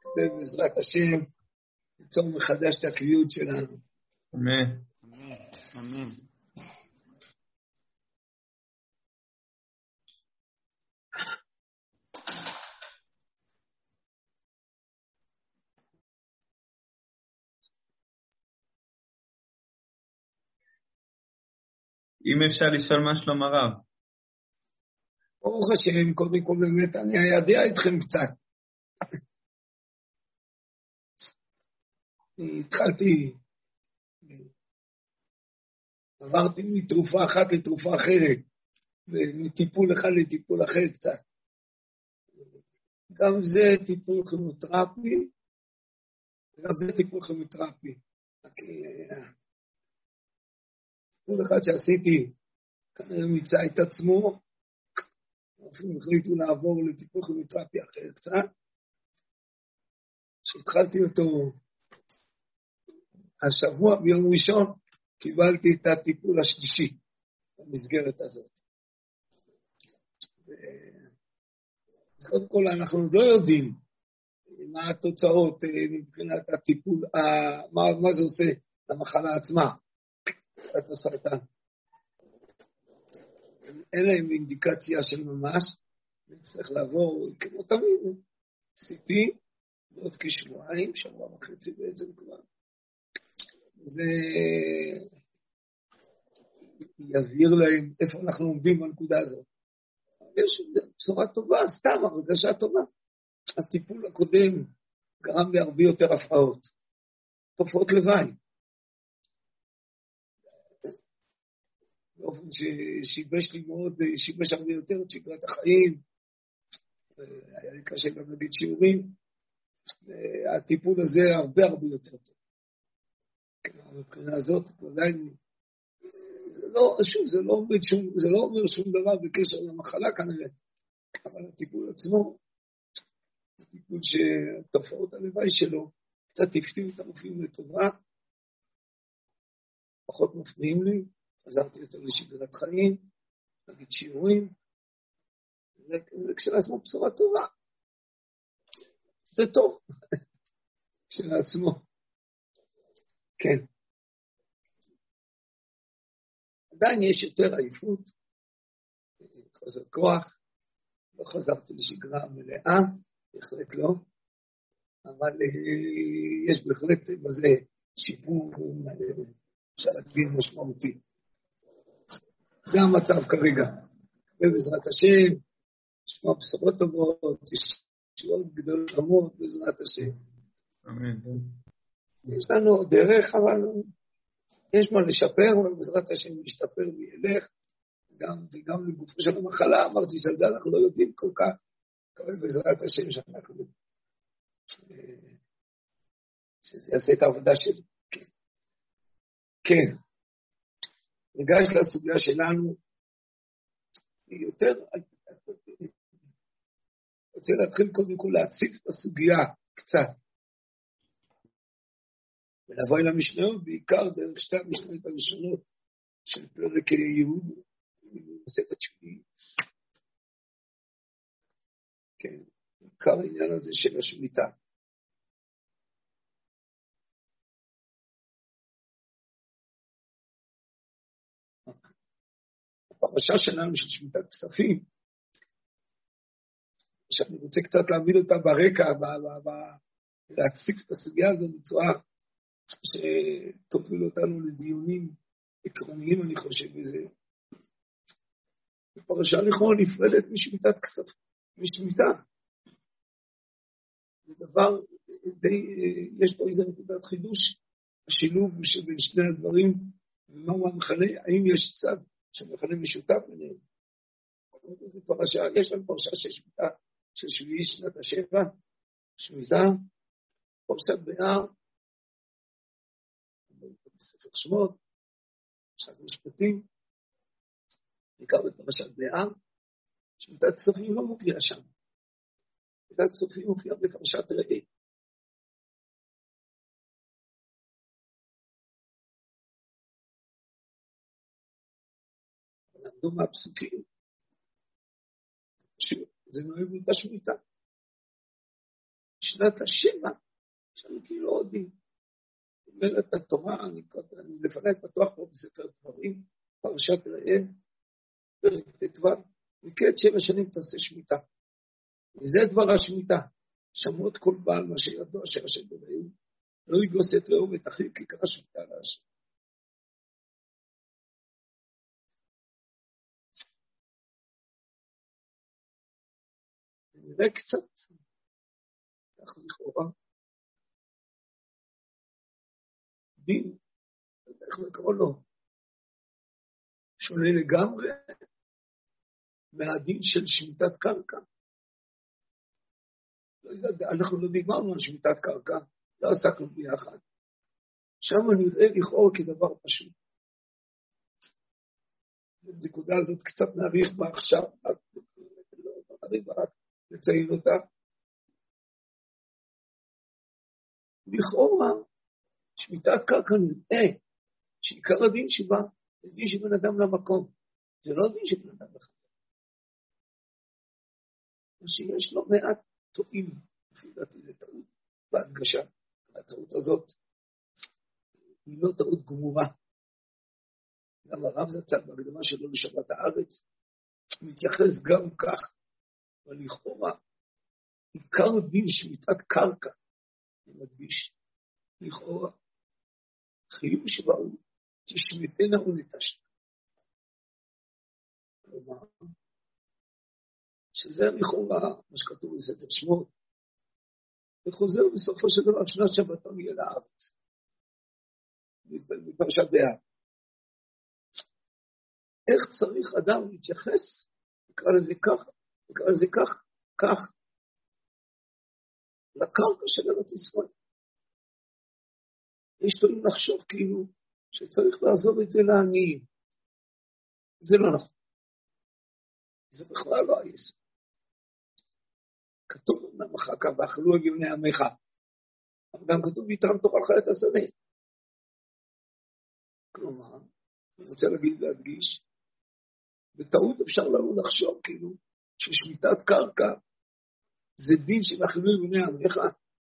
ובעזרת השם, ליצור מחדש את הקביעות שלנו. אמן. אמן. אמן. אם אפשר לשאול מה שלום הרב. ברוך השם, קודם כל באמת אני איידע אתכם קצת. התחלתי, עברתי מתרופה אחת לתרופה אחרת, ומטיפול אחד לטיפול אחר קצת. גם זה טיפול כימותרפי, וגם זה טיפול כימותרפי. טיפול אחד שעשיתי, כנראה מיצה את עצמו, אפילו החליטו לעבור לטיפול כימותרפי אחר קצת. כשהתחלתי אותו השבוע ביום ראשון, קיבלתי את הטיפול השלישי במסגרת הזאת. אז קודם כל אנחנו לא יודעים מה התוצאות מבחינת הטיפול, מה זה עושה למחלה עצמה, את הסרטן. אין להם אינדיקציה של ממש, צריך לעבור כמו תמיד, CT, עוד כשבועיים, שבוע וחצי בעצם כבר. זה יבהיר להם איפה אנחנו עומדים בנקודה הזאת. יש בשורה טובה, סתם הרגשה טובה. הטיפול הקודם גרם לי הרבה יותר הפרעות, תופעות לוואי. באופן ששיבש לי מאוד, שיבש הרבה יותר את שגרת החיים, היה לי קשה גם להגיד שיעורים, הטיפול הזה הרבה יותר טוב. מבחינה הזאת, עדיין, זה לא אומר שום דבר בקשר למחלה כנראה, אבל הטיפול עצמו, הטיפול שתופעות הלוואי שלו, קצת הפתיעו את המופעים לטובה, פחות מפריעים לי, חזרתי יותר לשגרת חיים, להגיד שיעורים, זה כשלעצמו בשורה טובה. זה טוב, כשלעצמו. כן. עדיין יש יותר עייפות, חוזר כוח, לא חזרתי לשגרה מלאה, בהחלט לא, אבל יש בהחלט בזה שיפור שעתיים משמעותי. זה המצב כרגע. ובעזרת השם, נשמע בשורות טובות, ישועות גדולות חמות בעזרת השם. אמן. יש לנו עוד דרך, אבל יש מה לשפר, אבל בעזרת השם להשתפר וילך, וגם לגופו של המחלה, אמרתי שעל זה אנחנו לא יודעים כל כך, אבל בעזרת השם שאנחנו יעשה את העבודה שלי. כן. ניגש לסוגיה שלנו, היא יותר, רוצה להתחיל קודם כל להציף את הסוגיה קצת, ולבוא אל המשניות, בעיקר דרך שתי המשניות הראשונות של פרק יהוד, מסכת שביעית. כן, בעיקר העניין הזה של השמיטה. הפרשה שלנו של שמיטת כספים, שאני רוצה קצת להעמיד אותה ברקע, להציף את הסוגיה הזו בצורה שתוביל אותנו לדיונים עקרוניים, אני חושב בזה. הפרשה לכאורה נפרדת משמיטת כספים, משמיטה. זה דבר די, יש פה איזה נקודת חידוש, השילוב שבין שני הדברים, ומהו המכנה, האם יש צד שמכנה משותף ביניהם. זו פרשה, יש לנו פרשה של שמיטה, של שביעי שנת השבע, שמיטה, פרשת בהר, בספר שמות, פרשת משפטים, בעיקר בפרשת בהר, שמיטת כספים לא מופיעה שם. שמיטת כספים מופיעה בפרשת ראה. למדו מהפסוקים, זה נוהג אותה שמיטה. שנת השבע, יש לנו כאילו עוד דין. אומרת התורה, אני לפני פתוח פה בספר דברים, פרשת ראה, פרק ט"ו, מקץ 7 שנים תעשה שמיטה. וזה דבר השמיטה, שמות כל בעל מה שידוע אשר השם ברעהו, לא יגוס את רעהו ואת אחיו כי קרא שמיטה להשם. נראה קצת, כך לכאורה, דין, איך לקרוא לו, שונה לגמרי מהדין של שמיטת קרקע. אנחנו לא דיברנו על שמיטת קרקע, לא עסקנו ביחד. שם נראה לכאורה כדבר פשוט. הנקודה הזאת קצת נאריך בה עכשיו, לא נאריך בה רק לציין אותה. לכאורה, שמיטת קרקע נראה שעיקר הדין שבה, זה דין שבן אדם למקום. זה לא דין שבן אדם לחיים. שיש לו מעט טועים, לפי דעתי זה טעות בהדגשה. הטעות הזאת היא לא טעות גמורה. גם הרב זצ"ל בהקדמה שלו לשבת הארץ, מתייחס גם כך, אבל לכאורה, עיקר דין שמיטת קרקע, אני מדגיש, לכאורה, חיוב שבה הוא תשמיטנה ונטשת. כלומר, שזה לכאורה, מה שכתוב בספר שמות, וחוזר בסופו של דבר שנת שבתון יהיה לארץ, בפרשת בהר. איך צריך אדם להתייחס, נקרא לזה ככה, נקרא לזה כך, לקרקע של ארץ ישראל. יש טועים לחשוב כאילו שצריך לעזוב את זה לעניים. זה לא נכון. זה בכלל לא היסוד. כתוב אמנם אחר כך, ואכלו גבני עמך. אבל גם כתוב, ויתרם תאכלך את השדה. כלומר, אני רוצה להדגיש, בטעות אפשר לנו לחשוב כאילו, ששמיטת קרקע, זה דין של אכלו גבני עמך.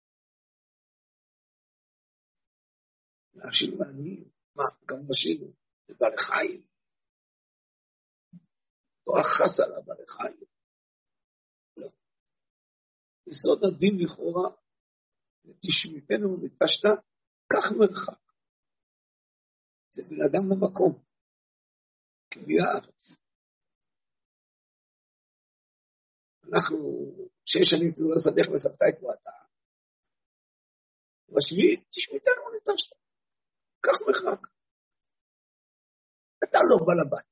להשיב לעניים, מה? גם נשיב, זה בעלי חיים. לא אחס על הבעלי חיים. לא. יסוד הדין לכאורה, תשמיטנו ונטשת, כך מרחק. זה בן אדם למקום, כביע הארץ. אנחנו 6 שנים תלו לסדך וסבתה את מועתה. בשביעית, תשמיטנו ונטשת, כך מרחק. אתה לא בא לבית.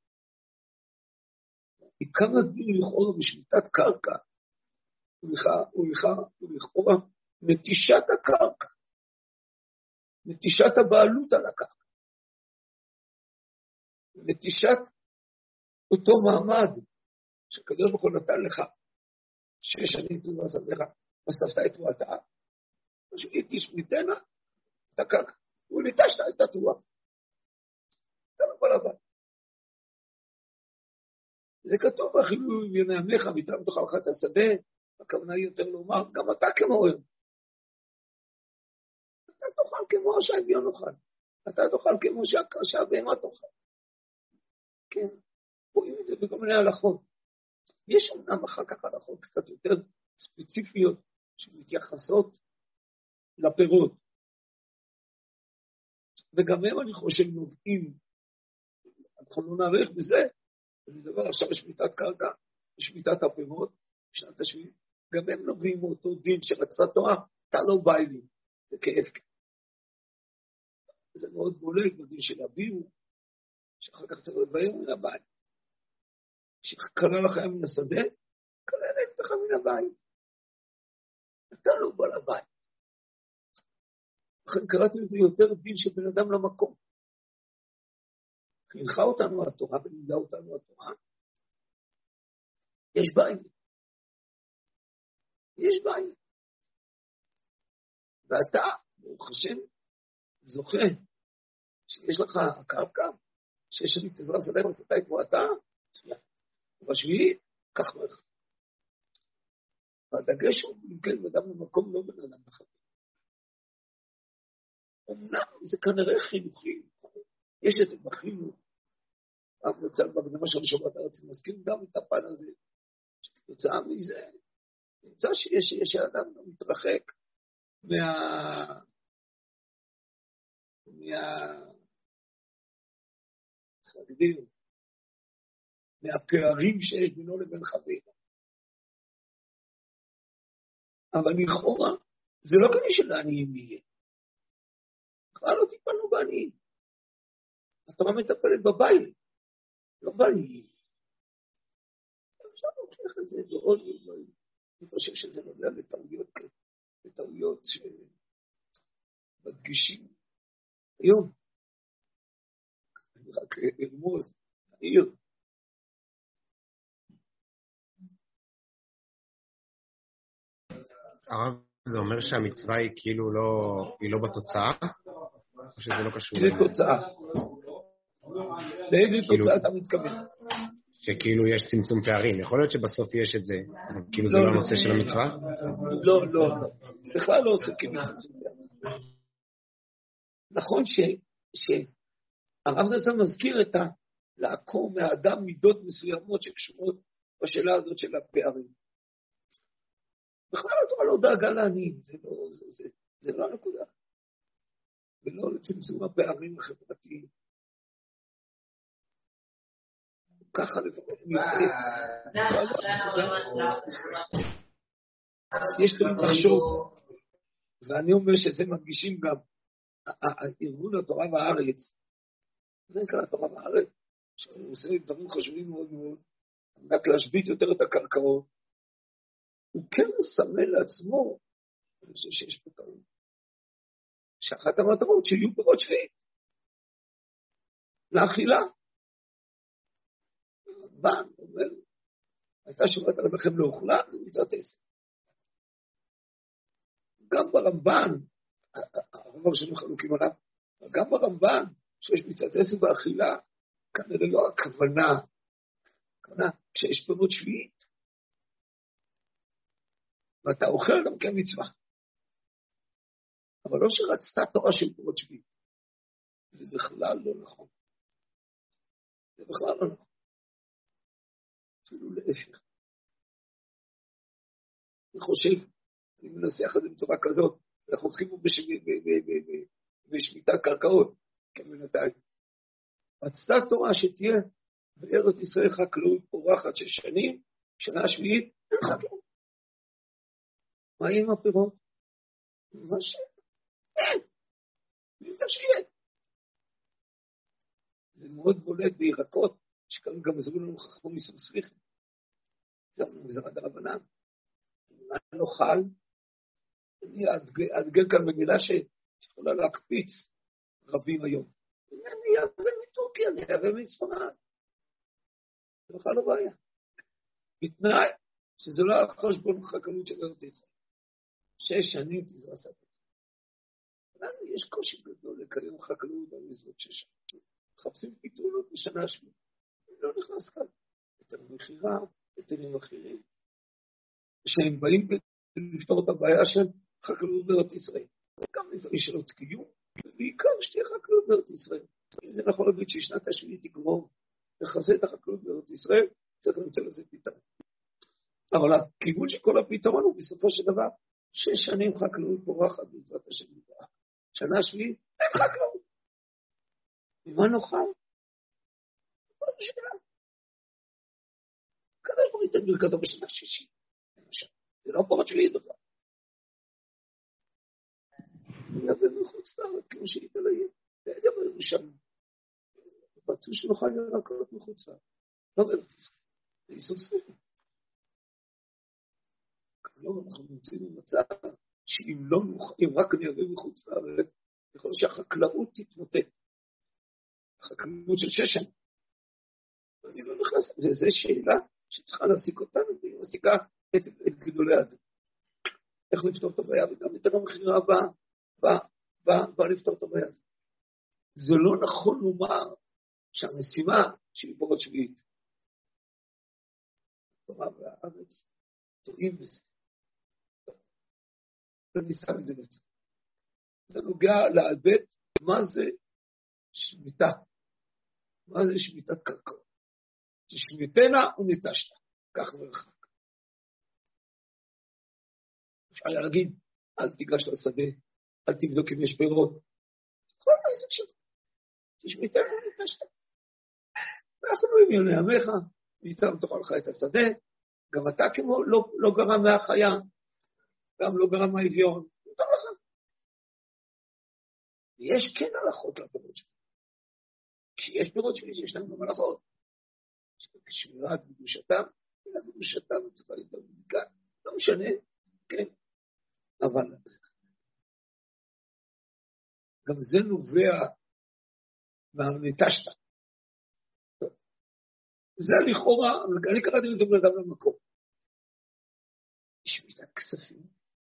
עיקר הדין לכאורה בשמיטת קרקע, ולכאורה נטישת הקרקע, נטישת הבעלות על הקרקע, נטישת אותו מעמד שקדוש ברוך הוא נתן לך 6 שנים תלו לסדך וסבתה את מועתה, בשביעית תשמיטנה את הקרקע, ונטשת את התרועה. אתה לא בא לבית. זה כתוב, אכילו גבני עמך, ויתרם תאכלך את השדה, הכוונה היא יותר לומר, גם אתה כמוהם. אתה תאכל כמו שהאביון אוכל. אתה תאכל כמו שהבהמה תאכל. כן, רואים את זה בכל מיני הלכות. יש אומנם אחר כך הלכות קצת יותר ספציפיות, שמתייחסות לפירות. וגם הם אני חושב נובעים, אנחנו לא נערך בזה, אני מדבר עכשיו בשמיטת קרקע, בשמיטת הפירות, בשנת השביעית, גם הם נובעים מאותו דין שרצה תורה, אתה לא בא לי, זה כאב. זה מאוד בולט בדין של אביהו, שאחר כך צריך לבאר מן הבית. שקרא לך מן השדה, קרא לך מן הבית. אתה לא בא לבית. לכן קראתי את זה יותר דין של בן אדם למקום. חינכה אותנו התורה ולימדה אותנו התורה. יש בעיה. יש בעיה. ואתה, ברוך השם, זוכה שיש לך קרקע, שיש לי תזרע סלם, עשתה את מועתה, בשביעית, כך מרחק. והדגש הוא, אם כן, אדם במקום לא בן אדם בחבר. אמנם זה כנראה חינוכי, יש את זה בחינוך, אף נצל בהקדמה של שבת הארץ, מזכיר גם את הפן הזה, שכתוצאה מזה, נמצא שיש האדם לא מתרחק מהפערים שיש בינו לבין חבר. אבל לכאורה, זה לא כדי שלעניים יהיה. בכלל לא טיפלנו בעניים. התורה מטפלת בבית, לא בעניים. אפשר להוכיח את זה בעוד דברים. אני חושב שזה נובע לטעויות שמדגישים. היום, אני רק ארמוז, העיר. הרב, זה אומר שהמצווה היא כאילו לא בתוצאה? או שזה לא קשור? זה תוצאה. לאיזה תוצאה אתה מתכוון? שכאילו יש צמצום פערים. יכול להיות שבסוף יש את זה, כאילו זה לא הנושא של המצווה? לא. בכלל לא עוסקים בצמצום פערים. נכון שהרב זצ"ל מזכיר את לעקור מהאדם מידות מסוימות שקשורות בשאלה הזאת של הפערים. בכלל התורה לא דאגה לעניים, זה לא הנקודה. ולא לצמצום הפערים החברתיים. ככה לפחות יש תמיד לחשוב, ואני אומר שזה מדגישים גם ארגון התורה בארץ, זה נקרא התורה בארץ, שהוא עושה דברים חשובים מאוד מאוד, רק להשבית יותר את הקרקעות, הוא כן מסמל לעצמו, אני חושב שיש פה טעות, שאחת המטרות שיהיו פירות שביעית, לאכילה. הרמב"ן אומר, הייתה שבת על לכם לאוכלה, זה מצוות עשר. גם ברמב"ן, הרמב"ן שלנו חלוקים עליו, גם ברמב"ן, שיש מצוות עשר באכילה, כנראה לא הכוונה, כשיש פירות שביעית, ואתה אוכל גם כמצווה. אבל לא שרצתה תורה של פירות שביעית. זה בכלל לא נכון. זה בכלל לא נכון. אפילו להפך. אני חושב, אני מנסח את זה בצורה כזאת, אנחנו צריכים בשמיטת קרקעות, כמנתיים. רצתה תורה שתהיה בארץ ישראל חקלאות פורחת 6 שנים, שנה שביעית, אין חקלאות. מה יהיה עם הפירות? מה אין. זה מאוד בולט בירקות, שכאן גם עזרו לנו חכמו מסור סליחים. זה מגזרה דרבנן. מה נאכל? אני אדגל כאן במילה שיכולה להקפיץ רבים היום. אני אעבר מטורקיה, אני אעבר מספרד. זה בכלל לא בעיה. בתנאי שזה לא על חשבון חקלאות של ארץ ישראל. 6 שנים תזרע ספק. לנו יש קושי גדול לקיים חקלאות על מזרות 6 שנים. מחפשים פתרונות בשנה שביעית. לא נכנס כאן. יותר מחירה, היתרים אחרים. שהם באים לפתור את הבעיה של חקלאות בארץ ישראל. וגם לפעמים שלא תקיום, ובעיקר שתהיה חקלאות בארץ ישראל. אם זה נכון להגיד ששנת השביעית תגרום לחזק את החקלאות בארץ ישראל, צריך למצוא לזה פתרון. אבל הכיוון של כל הפתרון הוא בסופו של דבר 6 שנים חקלאות פורחת בעזרת השם יתברך. שנה שביעית, אין חקלאות. ממה נאכל? כל השאלה. קדוש ברוך הוא ייתן ברכתו בשנה שישית. זה לא פורת שביעית בכלל. הוא יבוא מחוץ לארץ, כמו שהייתה לעיר. וידע בירושלים. רצו שנאכל ירקות מחוץ לארץ. לא בארץ ישראל. זה איסור סליחה. כלומר, אנחנו נמצאים במצב שאם לא נוכל, אם רק נייבא מחוץ לארץ, יכול להיות שהחקלאות תתמוטט. החקלאות של 6 שנים. ואני לא נכנס, וזו שאלה שצריכה להסיק אותנו, והיא מסיקה את גדולי האדם. איך לפתור את הבעיה, וגם את המחירה באה לפתור את הבעיה הזאת. זה לא נכון לומר שהמשימה שהיא פורת שביעית. התורה והארץ טועים בזה. ואני שם את זה בצד. זה נוגע לאבד מה זה שמיטה. מה זה שמיטת קרקעות? זה שמיטנה וניטשת, כך מרחק. אפשר להגיד, אל תיגש לשדה, אל תבדוק אם יש פירות. כל העסק שלך. זה שמיטנה וניטשת. ואנחנו רואים יוני עמך, ניתן תאכל לך את השדה, גם אתה כמו לא גרם מהחיה, גם לא גרם מהאביון, נותר לך. יש כן הלכות לפירות שלי. כשיש פירות שלי שיש להם גם הלכות. שמירת קדושתם, אלא קדושתם צריכה להתאר מכאן, לא משנה, כן, אבל גם זה נובע מהניטשת. זה לכאורה, אני קראתי לזה בן אדם למקום. שמיטת כספים.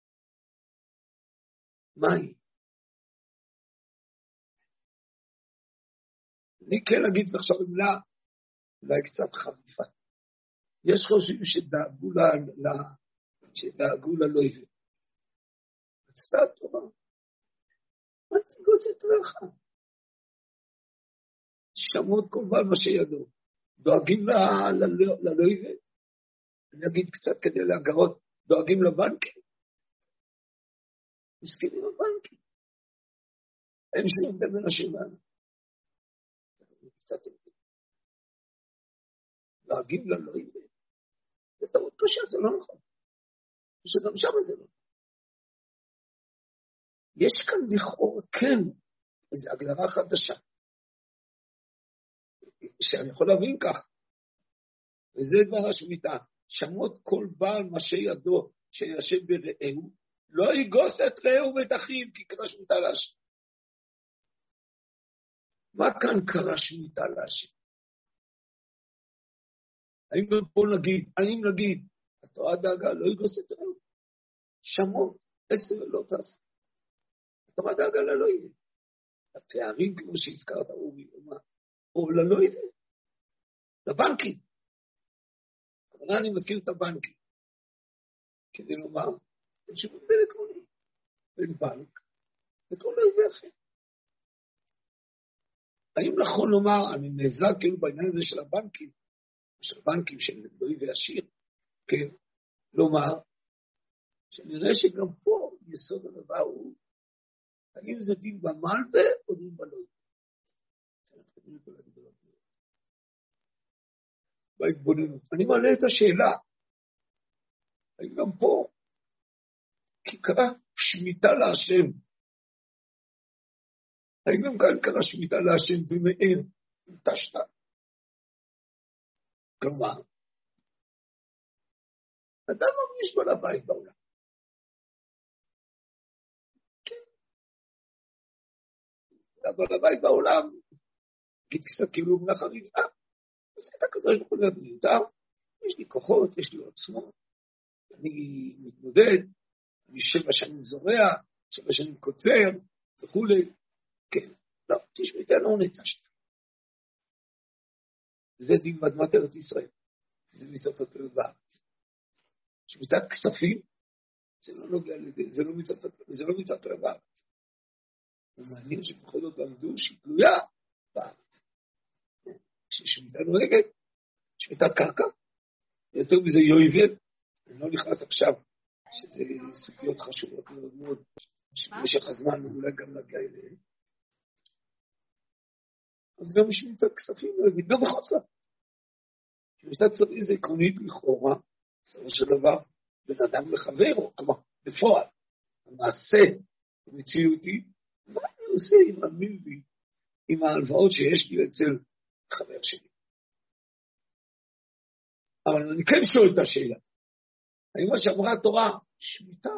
מה היא? אני כן אגיד עכשיו מילה, אולי קצת חריפה. יש חושבים שדאגו ללויבה. רצתה התורה. מה תגוץ את רעך? שמות כל בעל מה שידעו. דואגים ללויבה. אני אגיד קצת כדי להגרות, דואגים לבנקים. מסכימים לבנקים. אין שום בין אנשים לנו. קצת דואגים ללויבה. זה טעות קשה, זה לא נכון. שגם שם זה לא. יש כאן לכאורה, כן, איזו הגדרה חדשה, שאני יכול להבין כך, וזה דבר השמיטה, שמות כל בעל משי ידו שישב ברעהו, לא יגוס את רעהו ואת אחיו, כי קרא שמיטה להשם. מה כאן קרא שמיטה להשם? האם גם פה נגיד, התורה דאגה לא יגוס את רעהו? שמות, 10 לא תעשה. התורה דאגה ללא יהיה. הפערים כמו שהזכרת, או ללא יהיה. לבנקים. אבל אני מזכיר את הבנקים. כדי לומר, אין שום בין עקרוני. בין בנק, וכל לא יהיה אחר. האם נכון לומר, אני נעזר כאילו בעניין הזה של הבנקים, של הבנקים של לא יהיה עשיר, כן, לומר, שנראה שגם פה יסוד הדבר הוא, האם זה דין במלווה או דין בלוי? בהתבוננות. אני מעלה את השאלה, האם גם פה, כי קרא שמיטה להשם, האם גם כאן קרא שמיטה להשם דמאר, תשתה? כלומר, אדם מרגיש בעל הבית בעולם. אבל הבית בעולם, כי קצת כאילו מנח הריבה, אז את הקדוש ברוך הוא מיותר, יש לי כוחות, יש לי עוצמות, אני מתמודד, אני 7 שנים זורע, 7 שנים קוצר, וכולי, כן, לא, תשמעי, לא נטשת. זה דין באדמת ארץ ישראל, זה מצוות התורה בארץ. שמיטת כספים, זה לא נוגע לזה, זה לא מצוות התורה בארץ. ומעניין שבכל זאת למדו שהיא תלויה בארץ. ששמיטה נוהגת, שמיטת קרקע, יותר מזה יויבל, אני לא נכנס עכשיו, שזה סוגיות חשובות מאוד מאוד, שבמשך הזמן אולי גם נגיע אליהן. אז גם שמיטת כספים נוהגת, גם בחוץ לה. שמיטת כספים זה עקרונית לכאורה, בסופו של דבר, בין אדם לחברו, כלומר, בפועל, המעשה המציאותי, מה אני עושה עם המילבי, עם ההלוואות שיש לי אצל חבר שלי? אבל אני כן שואל את השאלה, האם מה שאמרה התורה, שמיטה,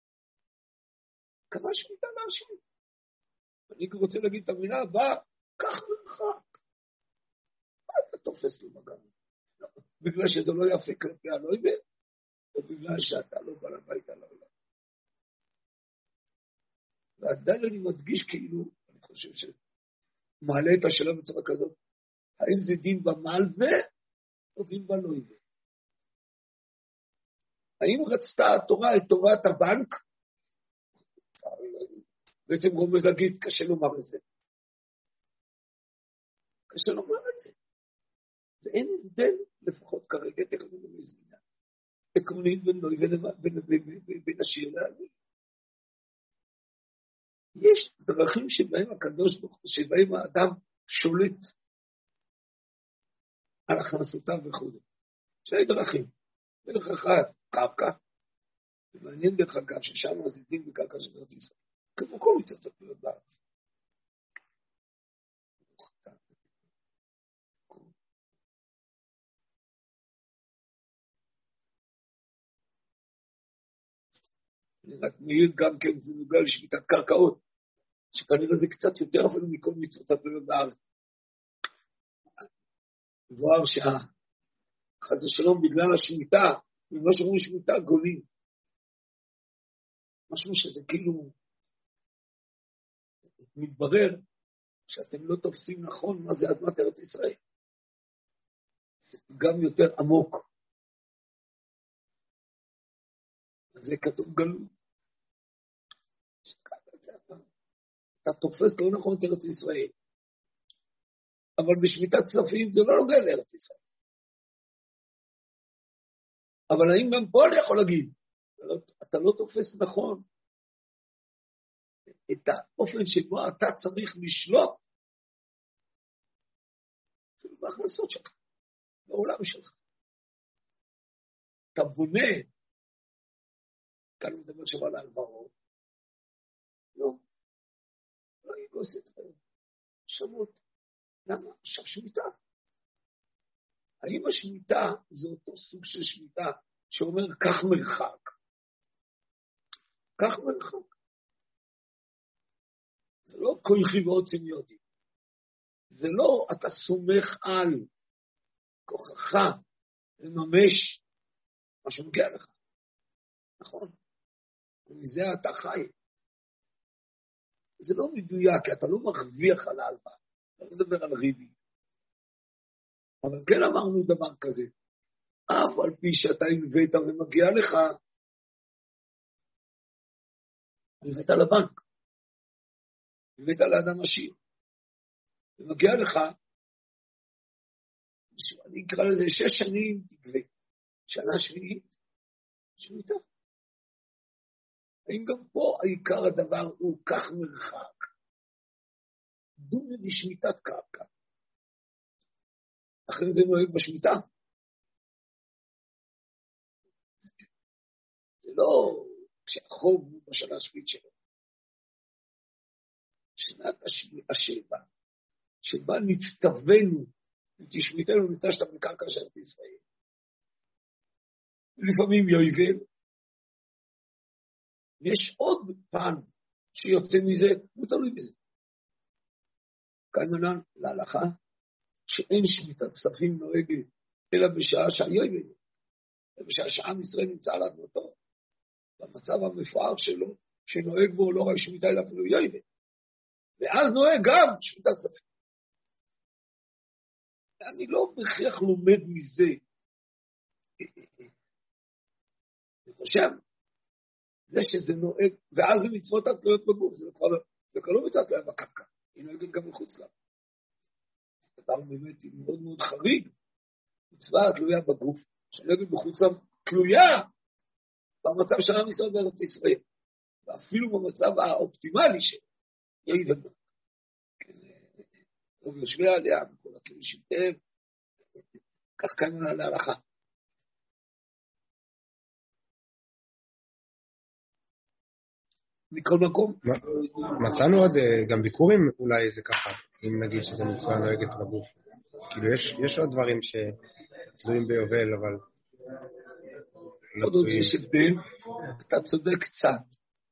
קרא שמיטה להשם. אני רוצה להגיד את המילה הבאה, כך מרחק. מה אתה תופס לו מגן? בגלל שזה לא יפה כלפי הלויבה, או בגלל שאתה לא בא לבית על העולם. ועדיין אני מדגיש כאילו, אני חושב שמעלה את השאלה בצורה כזאת, האם זה דין במלווה או דין בלויבה? האם רצתה התורה את תורת הבנק, בעצם רומז להגיד, קשה לומר את זה. קשה לומר את זה. ואין הבדל, לפחות כרגע, תכף אני מזמינה. עקרונית בין השיר להביא. יש דרכים שבהם הקדוש ברוך הוא, שבהם האדם שולט על הכנסותיו וכו'. שני דרכים. דרך אחת, קרקע. ומעניין דרך אגב ששם הזיתים בקרקע של ארץ ישראל. כמו כל התרחשויות בארץ. אני רק מעיר גם כן, זה נוגע לשמיטת קרקעות, שכנראה זה קצת יותר אפילו מכל מצוות התלויות בארץ. מבואר חס ושלום בגלל השמיטה, במה שאומרים שמיטה גולים. משהו שזה כאילו מתברר שאתם לא תופסים נכון מה זה אדמת ארץ ישראל. זה גם יותר עמוק. זה כתוב גלות. אתה תופס לא נכון את ארץ ישראל. אבל בשמיטת כספים זה לא נוגע לארץ ישראל. אבל האם גם פה אני יכול להגיד, אתה לא תופס נכון את האופן שבו אתה צריך לשלוט, זה בהכנסות שלך, בעולם שלך. אתה בונה, כאן מדבר שבא להלוואות, לא יגוס אתכם, שמות. למה? עכשיו שמיטה. האם השמיטה זה אותו סוג של שמיטה שאומר כך מרחק? כך מרחק. זה לא כוחי ועוצם ידי. זה לא אתה סומך על כוחך לממש מה שמגיע לך. נכון? ומזה אתה חי. זה לא מדויק, כי אתה לא מרוויח על ההלוואה. אתה לא מדבר על ריבי. אבל כן אמרנו דבר כזה. אף על פי שאתה הבאת ומגיע לך, הבאת לבנק. הבאת לאדם עשיר. ומגיע לך, אני אקרא לזה 6 שנים תגבה. שנה שביעית, שמיטה. האם גם פה העיקר הדבר הוא כך מרחק? דומה בשמיטת קרקע. אחרי זה נוהג בשמיטה. זה לא כשהחוב הוא בשנה השביעית שלו. שנת השבע, שבה נצטווינו, תשמיטנו נטשת בקרקע של ארץ ישראל. לפעמים יובל, יש עוד פן שיוצא מזה, הוא תלוי בזה. כאן מנן להלכה, שאין שמיטת כספים נוהגת, אלא בשעה שהיובל, בשעה שעם ישראל נמצא על אדמתו, במצב המפואר שלו, שנוהג בו לא רק שמיטה אלא אפילו יובל. ואז נוהג גם שמיטת כספים. אני לא בהכרח לומד מזה. אני חושב, זה שזה נוהג, ואז זה מצוות התלויות בגוף, זה כבר לא מצוות תלויה בקרקע, היא נוהגת גם מחוץ לה. זה דבר באמת מאוד מאוד חריג, מצווה התלויה בגוף, שנוהגת בחוץ לה, תלויה במצב של עם ישראל בארץ ישראל, ואפילו במצב האופטימלי שלו, יהי ובן. רוב יושבי עליה, בכל הכלים שבטיהם, כך כאן להלכה. מכל מקום. מצאנו עוד גם ביקורים, אולי זה ככה, אם נגיד שזה מצווה נוהגת בגוף. כאילו יש עוד דברים שתלויים ביובל, אבל עוד יש הבדל, אתה צודק קצת.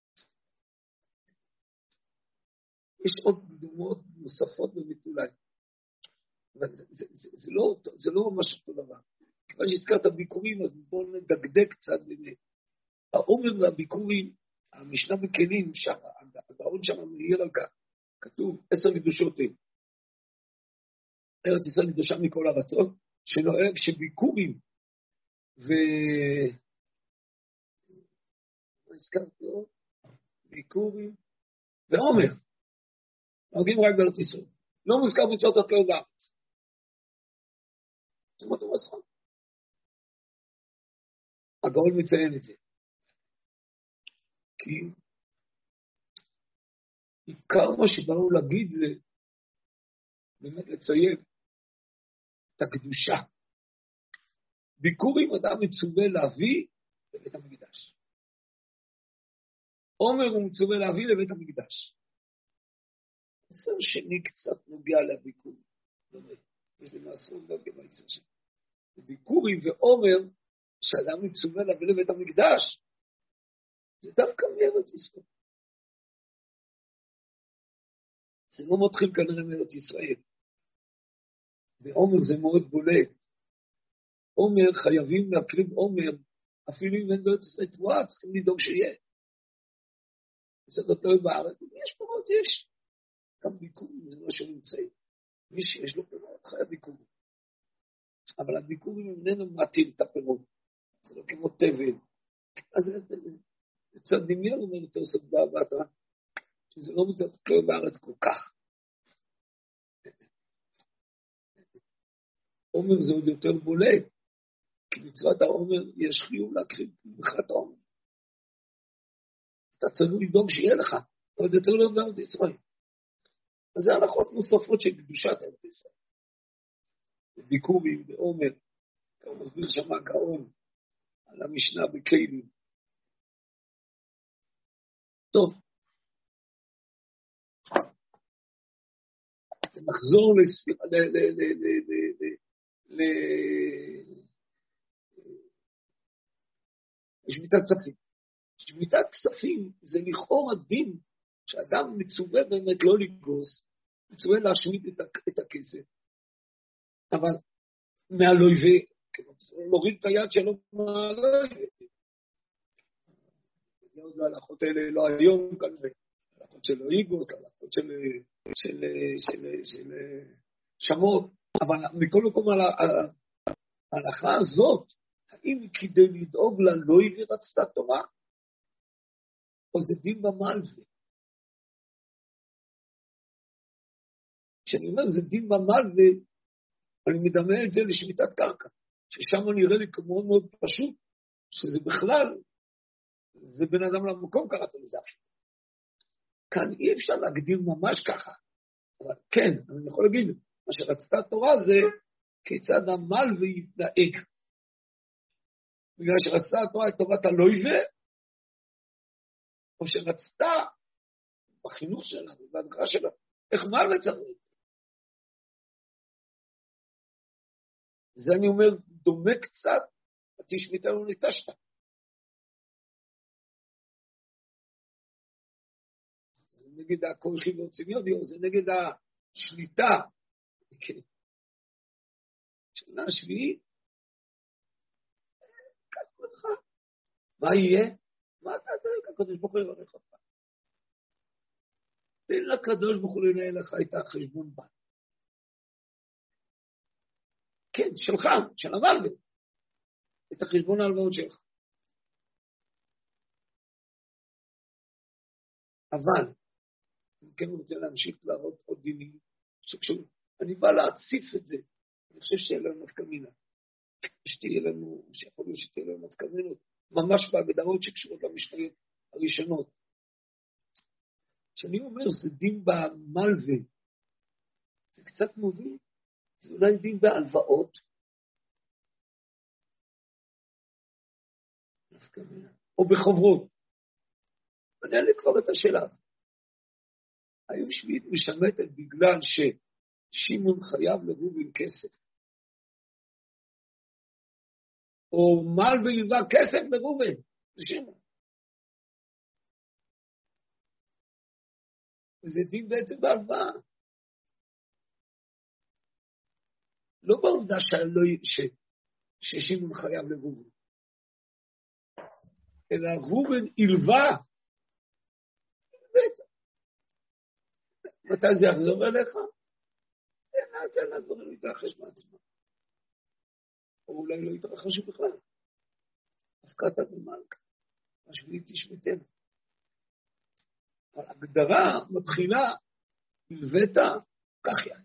יש עוד דוגמאות נוספות בביטולי. אבל זה לא ממש אותו דבר. כיוון שהזכרת ביקורים, אז בואו נדקדק קצת באמת. העומר והביקורים, המשנה בכלים, הגאון שם מעיר על כך, כתוב 10 קדושות. ארץ ישראל קדושה מכל ארצות, שנוהג שביקורים מה הזכרתי עוד? ביקורים ועומר, נוהגים רק בארץ ישראל. לא מוזכר מצוות התלויות בארץ. זאת אומרת, הוא מסכון. הגאון מציין את זה. כי עיקר מה שבאנו להגיד זה באמת לציין את הקדושה. ביקורים אדם מצווה להביא לבית המקדש. עומר הוא מצווה להביא לבית המקדש. עשר שני קצת נוגע לביקור. יש לי מעשרות גם בעצר שני. ביקורים ועומר שאדם מצווה להביא לבית המקדש, זה דווקא מארץ ישראל. זה לא מתחיל כנראה מארץ ישראל. ועומר זה מאוד בולט. עומר חייבים להקריב עומר, אפילו אם אין בארץ ישראל תבואה, צריכים לדאוג שיהיה. זה לא תלוי בארץ, יש פירות, יש. גם ביקורים, זה לא שנמצאים. מי שיש לו פירות, חייב ביקורים. אבל הביקורים הם איננו מתאים את הפירות. זה לא כמו תבל. אז זה קצת דמיון, אומר יותר סוף בהתרה, שזה לא תלוי בארץ כל כך. עומר זה עוד יותר בולט, כי מצוות העומר יש חיוב להקריב בכלל העומר. אתה צריך לדאוג שיהיה לך, אבל זה צריך להיות בארץ ישראל. אז זה הלכות נוספות של קדושת ארץ ישראל. ביקורים בעומר, הוא מסביר שם הגאון על המשנה בכלים. טוב. נחזור לשמיטת כספים. שמיטת כספים זה לכאורה דין שאדם מצווה באמת לא לגרוס, מצווה להשמיט את הכסף. אבל מהלויבה, להוריד את היד שלו מהלויבה. לא הלכות האלה, לא היום כנראה. הלכות של איגוס, הלכות של שמות. אבל מכל מקום ההלכה הזאת, האם כדי לדאוג ללויבה רצתה תורה, או זה דין במלווה? כשאני אומר זה דין במלווה, אני מדמה את זה לשמיטת קרקע, ששם נראה לי כמו מאוד פשוט, שזה בכלל, זה בן אדם למקום קראת לזה אפילו. כאן אי אפשר להגדיר ממש ככה, אבל כן, אני יכול להגיד, מה שרצתה תורה זה, כיצד המלווה יתנהג. בגלל שרצתה התורה את טובת הלויבה, או שרצתה בחינוך שלה, בהדרכה שלה, איך מלווה צריך. זה אני אומר, דומה קצת, תשמיטה לא ניטשת. זה נגד הכורחי והוצמיודיו, זה נגד השליטה. שנה שביעית, כתבו לך, מה יהיה? מה אתה דרך? הקדוש ברוך הוא יברך אותך. תן לקדוש ברוך הוא לנהל לך את החשבון בה. כן, שלך, של המלווה. את החשבון ההלוואות שלך. אבל, אני כן רוצה להמשיך להראות עוד דינים, שקשורים. אני בא להציף את זה. אני חושב שיהיה לנו נפקא מינה. שתהיה לנו, שיכול להיות שתהיה לנו נפקא מינות, ממש בהגדרות שקשורות למשניות הראשונות. כשאני אומר, זה דין במלווה, זה קצת מוביל. זה אולי דין בהלוואות, או בחוברות. אני אעלה כבר את השאלה. היום שביעית משמטת בגלל ששימון חייב לרובין כסף. או מלווה ילווה כסף לרובין, זה שימון. וזה דין בעצם בהלוואה. לא בעובדה ששימון חייב לרובין, אלא רובין ילווה. מתי זה יחזור אליך? תן לדברים להתרחש מעצמם. או אולי לא יתרחשו בכלל. הפקעת במלכה. השביעית תשמיטנה. ההגדרה מתחילה, הלווית, כך יהיה.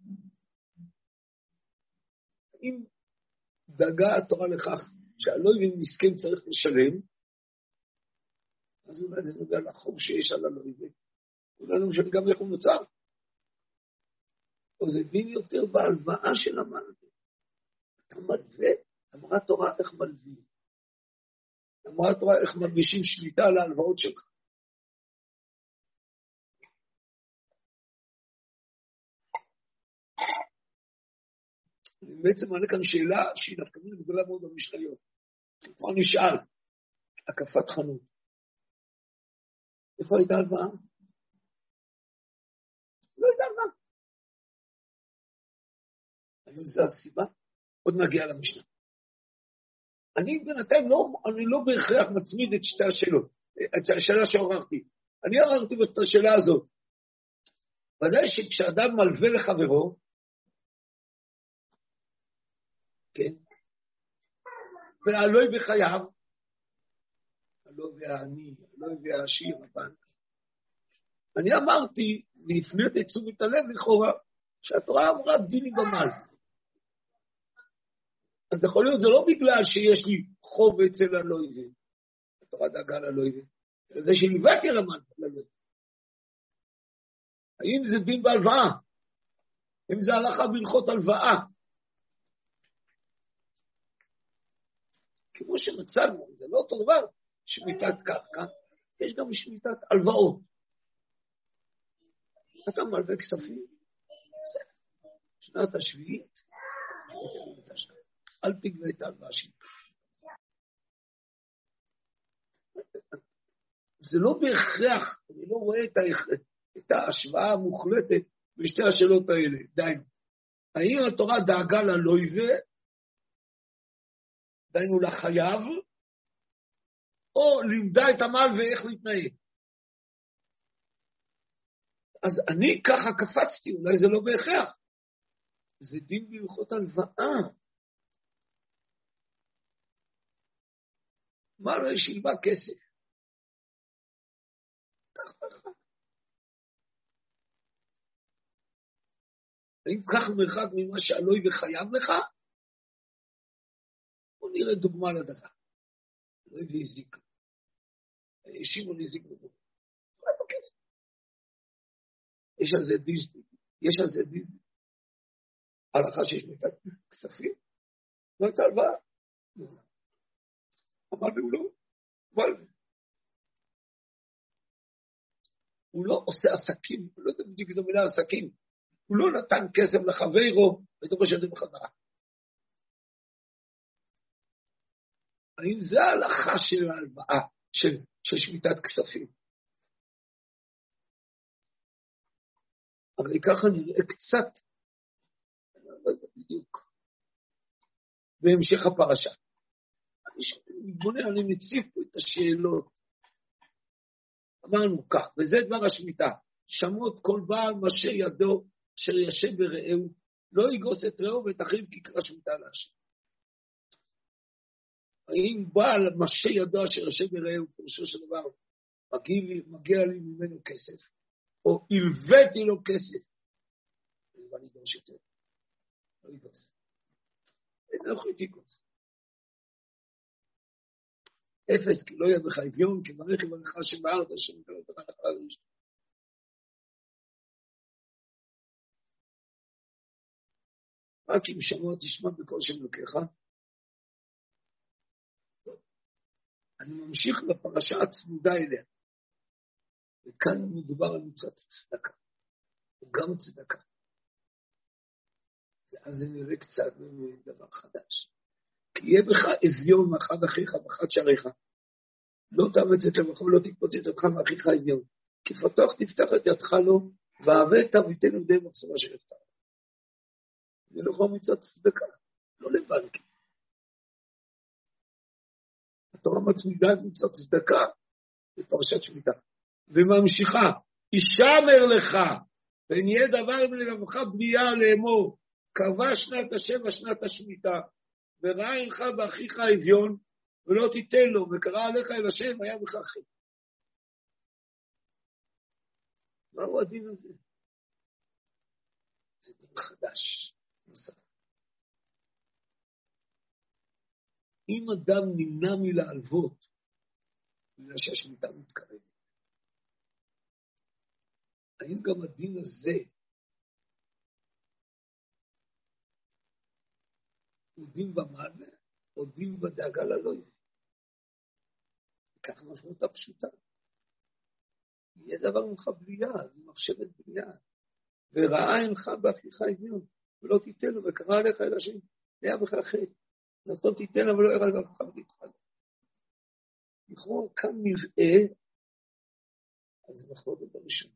אם דאגה התורה לכך שהלויבים מסכן צריך לשלם, אז אולי זה נוגע לחוב שיש על הלויבים. אולי לא משנה גם איך הוא נוצר. או זה דין יותר בהלוואה של המלווה. אתה מלווה, אמרה תורה איך מלווים. אמרה תורה איך מרגישים שליטה על ההלוואות שלך. אני בעצם מעלה כאן שאלה שהיא דווקא גדולה מאוד במשניות. כבר נשאל, הקפת חנות. איפה הייתה הלוואה? לא הייתה הלוואה. האם זו הסיבה? עוד נגיע למשנה. אני בינתיים לא בהכרח מצמיד את שתי השאלות, את השאלה שעוררתי. אני עוררתי את השאלה הזאת. ודאי שכשאדם מלווה לחברו, כן, והלוי בחייו, הלוי והעני, הלוי והעשיר, הבנק. אני אמרתי, והפניתי את תשומת הלב לכאורה, שהתורה אמרה דיני גמל. אז יכול להיות, זה לא בגלל שיש לי חוב אצל הלוי, התורה דאגה ללוי, אלא זה שלבאתי ללוי. האם זה דין בהלוואה? אם זה הלכה בהלכות הלוואה? כמו שמצאנו, זה לא אותו דבר, שמיטת קרקע, יש גם שמיטת הלוואות. אתה מלווה כספים, שנת השביעית, אל תגבה את ההלוואה שלי. זה לא בהכרח, אני לא רואה את ההשוואה המוחלטת בשתי השאלות האלה, דיינו. האם התורה דאגה ללויבה, דיינו לחייב, או לימדה את המל ואיך להתנהג. אז אני ככה קפצתי, אולי זה לא בהכרח. זה דין בהלכות הלוואה. מה לא שילמה כסף? כך. האם כך מרחק ממה שהלוי וחייב לך? בוא נראה דוגמה לדבר. אלוהי והזיק. שמעון הזיק בו. לא היה בכסף. יש על זה דין. הלכה שיש מיטת כספים, לא הייתה הלוואה. אמרנו לא, אבל הוא לא עושה עסקים, הוא לא יודע בדיוק את המילה עסקים, הוא לא נתן כסף לחברו, ותוך השנים בחזרה. האם זה ההלכה של ההלוואה, של שמיטת כספים? אבל ככה נראה קצת, לא יודע בדיוק, בהמשך הפרשה. אני מציב פה את השאלות. אמרנו כך, וזה דבר השמיטה, שמות כל בעל משה ידו, אשר ישב ברעהו, לא יגוס את רעהו ואת אחיו כי קרא שמיטה להשם. האם בעל משה ידו אשר ישב ברעהו, פירושו של דבר, מגיע לי ממנו כסף, או הלוויתי לו כסף, ואני דורש יותר, לא יגוס. אין לך יתיקוס. אפס, כי לא יהיה בך אביון, כי ברך יברך השם בארץ, השם יקרא אותך לך לאשתו. רק אם שמוע תשמע בכל שם לוקחה. אני ממשיך בפרשה הצמודה אליה. וכאן מדובר על מצוות צדקה. וגם צדקה. ואז זה נראה קצת דבר חדש. כי יהיה בך אביון מאחד אחיך ואחד שעריך. לא תאמץ את לבך ולא תתפוצץ אותך מאחיך אביון. כי פתוח תפתח את ידך לו, ואהבה תביתנו די מחסורה של יפתח. זה לא כבר מצוות צדקה, לא לבנקים. התורה מצמידה את מצוות צדקה בפרשת שמיטה. וממשיכה, ישמר לך, ונהיה דבר מלבבך בנייה לאמור, קרבה שנת השבע שנת השמיטה, וראה אינך באחיך אביון, ולא תיתן לו, וקרא עליך אל השם, היה בך חטא. מהו הדין הזה? זה דין חדש, נוסף. אם אדם נמנע מלהלוות, בגלל שהשמיטה מתקרבת, האם גם הדין הזה הוא דין במעלה, או דין בדאגה ללויב? כך משמעות הפשוטה. יהיה דבר ממך בלי יד, מחשבת בלי יד. וראה אינך באחיך אביון, ולא תיתן לו, וקרא עליך אל השם, היה בך חטא. נתון תיתן לו ולא יראה לבך ולהתחל. לכאורה כאן נראה, אז זה מחלוקת בראשון.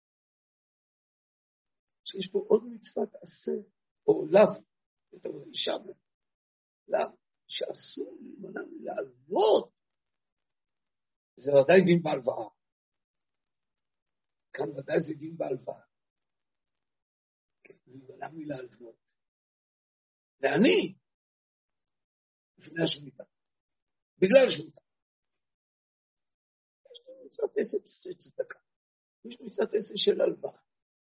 שיש פה עוד מצוות עשה, או לאו, יותר שם, לאו, שאסור להימנע מלהלוות, זה ודאי דין בהלוואה. כאן ודאי זה דין בהלוואה. להימנע מלהלוות. ואני, לפני השמיטה, בגלל השמיטה. יש לנו מצוות עשה של צדקה. יש מצוות עשה של הלוואה.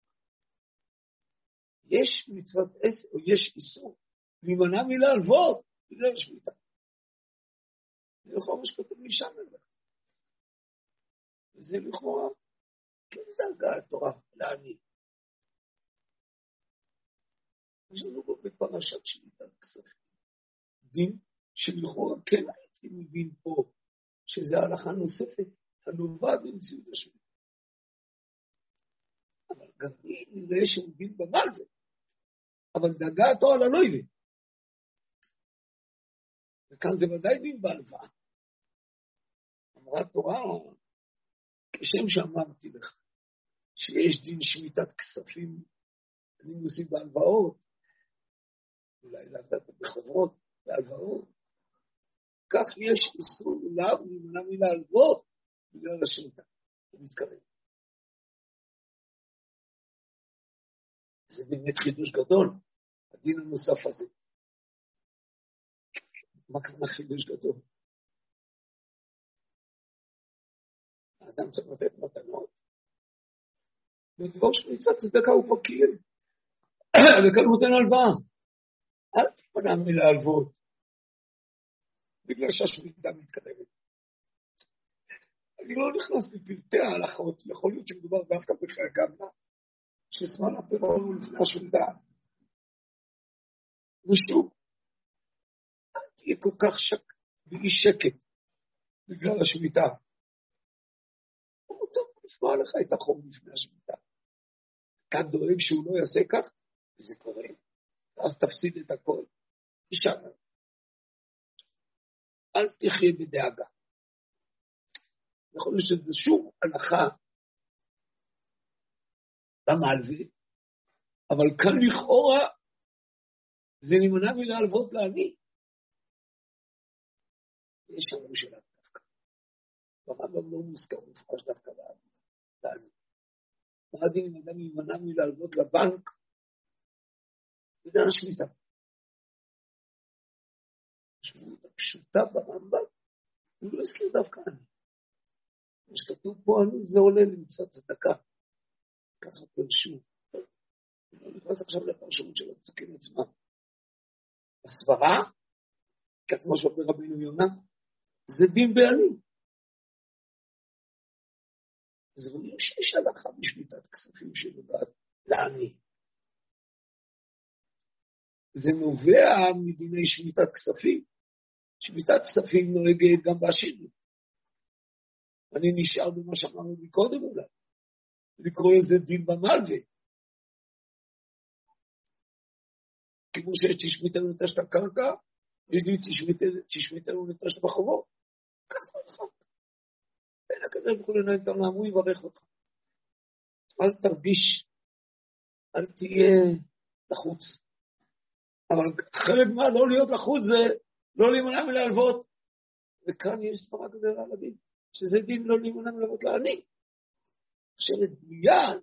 יש מצוות עשה, או יש איסור, להימנע מלהלוות, בגלל השמיטה. זה לכאורה מה שכתוב לי שם אליך. וזה לכאורה, כן דאגה התורה לעני. יש לנו פה בפרשת שמיטת כספים. דין שלכאורה כן הייתי מבין פה, שזה הלכה נוספת, הנובעת במציאות השמיטה. אבל גם נראה שהוא דין במלווה, אבל דאגה התורה על הלויבה. וכאן זה ודאי דין בהלוואה. אמרה תורה, כשם שאמרתי לך, שיש דין שמיטת כספים, אני מוסיף בהלוואות, אולי לדעת בחברות, בהלוואות, כך יש איסור לאו להימנע מלהלוות, בגלל השמיטה, הוא מתקרב. זה באמת חידוש גדול, הדין הנוסף הזה. מה קרה חידוש גדול? האדם צריך לתת מתנות, ובראש מצוות צדקה הוא כבר קיים, וכאן הוא נותן הלוואה. אל תימנע מלהלוות, בגלל שהשמיטה מתקרבת. אני לא נכנס לפרטי ההלכות, יכול להיות שמדובר דווקא בחיי גמלה, שזמן הפירעון הוא לפני השמיטה. ושוב, אל תהיה כל כך בלי שקט, בגלל השמיטה. הוא רוצה לפרוע לך את החוב לפני השמיטה. אתה דואג שהוא לא יעשה כך, וזה קורה, אז תפסיד את הכל. ישנה. אל תחיה בדאגה. יכול להיות שזה שוב הלכה למלווה, אבל כאן לכאורה זה נמנע מלהלוות לעני. יש שם שאלה דווקא. הרמב"ם לא מוזכר מפורש דווקא לעני. מה הדין אם אדם נמנע מלהלוות לבנק? בגלל השמיטה. המשמעות הפשוטה ברמב"ם, הוא לא הזכיר דווקא אני. מה שכתוב פה אני זה עולה למצוות צדקה. ככה פרשו. אני נכנס עכשיו לפרשנות של הפסוקים עצמם. הסברה, כמו שאומר רבינו יונה, זה דין בעני. זה לא שיש הלכה בשמיטת כספים שנוגעת לעני. זה נובע מדיני שמיטת כספים. שמיטת כספים נוהגת גם בעשירים. אני נשאר במה שאמרנו מקודם אולי. לקרוא לזה דין במלווה. כמו שיש תשמיטנו נטשת הקרקע, יש דין תשמיטנו נטשת בחובות. ככה נכון. בין הקדוש ברוך הוא לנהל את העולם, הוא יברך אותך. אל תרגיש, אל תהיה לחוץ. אבל חלק מה לא להיות לחוץ זה לא להימנע מלהלוות. וכאן יש סברה גדולה להגיד, שזה דין לא להימנע מלהלוות לעני. אחרת מיד,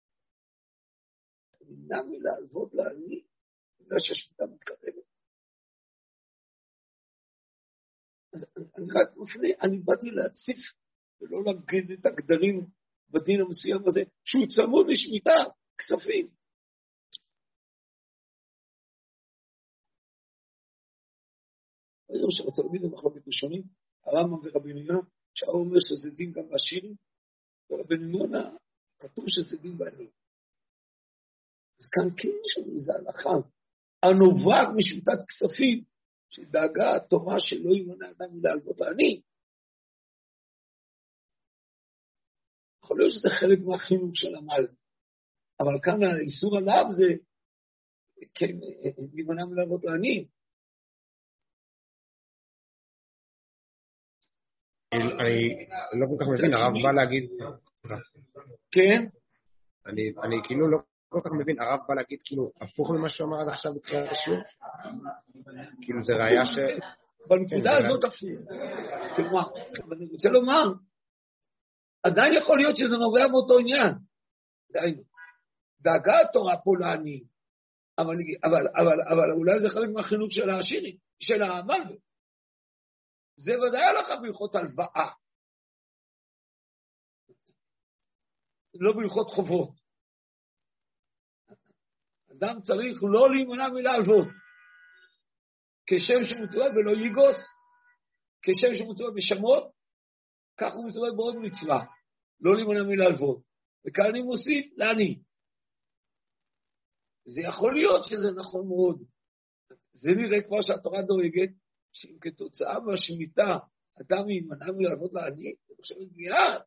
להימנע מלהלוות לעני, בגלל שהשמיטה מתקרבת. אז אני רק מפנה, אני באתי להציף ולא להגיד את הגדרים בדין המסוים הזה, שהוא צמוד לשמיטה, כספים. היום שרצה להגיד במחלוקת ראשונים, הרמב"ם ורבי יונה, שהאור אומר שזה דין גם בעשירים, ורבי יונה כתוב שזה דין בעניים. אז כאן כן יש לנו איזה הלכה, הנובעת משמיטת כספים, שדאגה התורה שלא ימנע אדם מלהלוות לעני. יכול להיות שזה חלק מהחינוך של עמל, אבל כאן האיסור עליו זה כן להימנע מלהלוות לעני. אני לא כל כך מבין, הרב בא להגיד... כן? אני כאילו לא כל כך מבין, הרב בא להגיד כאילו הפוך ממה שהוא אמר עד עכשיו בתחילת השיעור? כאילו זה ראיה ש... בנקודה הזאת הפוך. כלומר, אני רוצה לומר, עדיין יכול להיות שזה נובע מאותו עניין. דאגה התורה פה לעני, אבל אולי זה חלק מהחינוך של העשירים, של המלווה. זה ודאי הלכה בהלכות הלוואה. לא בהלכות חובות. אדם צריך לא להימנע מלהלוות. כשם שמצווה ולא ייגוס, כשם שמצווה בשמות, כך הוא מצווה בעוד מצווה. לא להימנע מלהלוות. וכאן אני מוסיף לעני. זה יכול להיות שזה נכון מאוד. זה נראה כבר שהתורה דואגת, שאם כתוצאה מהשמיטה אדם יימנע מלהלוות לעני, זה חושב מיד.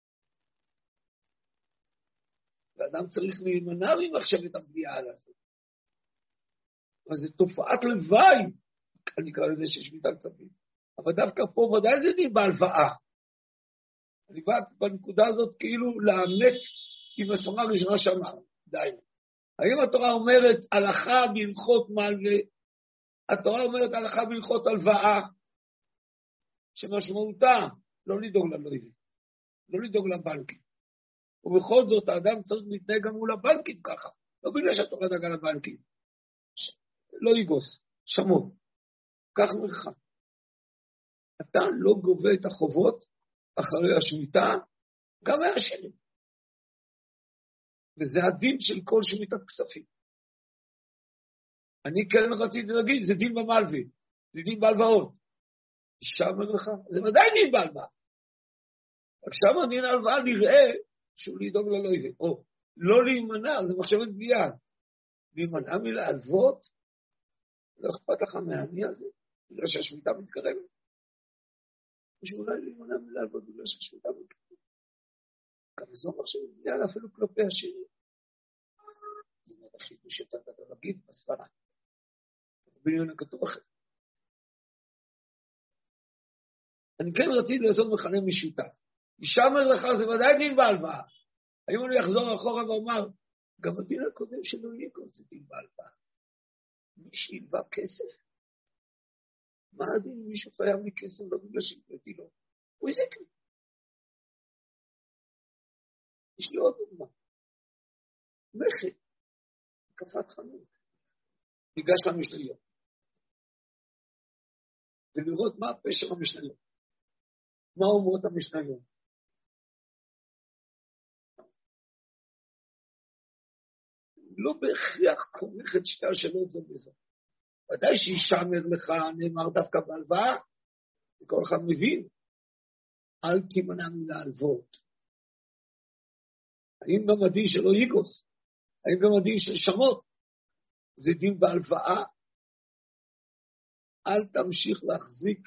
ואדם צריך להימנע ממחשבת הבנייה על זה. אבל זה תופעת לוואי, אני קרא לזה ששמיטה כספים. אבל דווקא פה ודאי זה דין בהלוואה. אני בא בנקודה הזאת כאילו לאמת עם הסורה הראשונה שאמרנו. די. האם התורה אומרת הלכה בהלכות מלווה? התורה אומרת הלכה בהלכות הלוואה, שמשמעותה לא לדאוג ללווים, לא לדאוג לבנקים. ובכל זאת האדם צריך להתנהג גם מול הבנקים ככה, לא בגלל שהתורה דאגה לבנקים. לא יגוס, שמות, כך מרחק. אתה לא גובה את החובות אחרי השמיטה, גם מהעשירים. וזה הדין של כל שמיטת כספים. אני כן רציתי להגיד, זה דין במלווה, זה דין בהלוואות. שם לך, זה ודאי דין בהלוואה. עכשיו הדין ההלוואה נראה שהוא לדאוג ללווה, או לא להימנע, זה מחשבת בנייה. להימנע מלהלוות, לא אכפת לך מהעני הזה, בגלל שהשמיטה מתקרבת. שאולי להימנע מלהלוות בגלל שהשמיטה מתקרבת. גם זו מחשבת בנייה אפילו כלפי השירים. זה מאוד החידוש שאתה להגיד בסברה. בניון הכתוב אחר. אני כן רציתי לעשות מכנה משותף. ישמר לך זה ודאי דין בהלוואה. האם אני אחזור אחורה ואומר, גם הדין הקודם שלו יהיה כל זה דין בהלוואה. מי שילווה כסף? מה הדין אם מישהו חייב לי כסף לא בגלל שהלוויתי לו? הוא יזק לי. יש לי עוד דוגמה. מכר. קפת חנות. ניגש למשניות. ולראות מה הפשר המשניות. מה אומרות המשניות. לא בהכרח כורך את שתי השאלות זו בזו. ודאי שישמר לך, נאמר דווקא בהלוואה, וכל אחד מבין, אל תימנע מלהלוות. האם גם הדין שלו ייגוס? האם גם הדין של שמות? זה דין בהלוואה, אל תמשיך להחזיק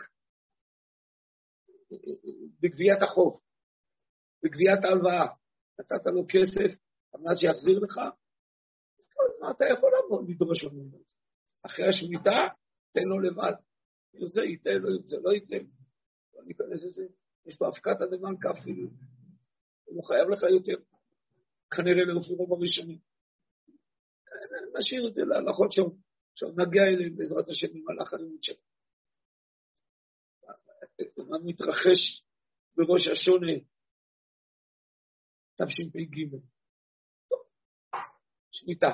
בגביית החוב, בגביית ההלוואה. נתת לו כסף, אמרת שיחזיר לך, אז כל הזמן אתה יכול לעבוד, לדרוש לנו. אחרי השמיטה, תן לו לבד. יוצא, ייתן, לא יוצא, לא ייתן. לא ניכנס לזה, יש פה הפקת הדמן כאפילו. הוא חייב לך יותר. כנראה לרפורם הראשונים. נשאיר את זה להלכות שם. עכשיו נגיע אליהם בעזרת השם במהלך הלימוד שלנו. מה מתרחש בראש השונה? תשפ"ג. טוב, שמיטה.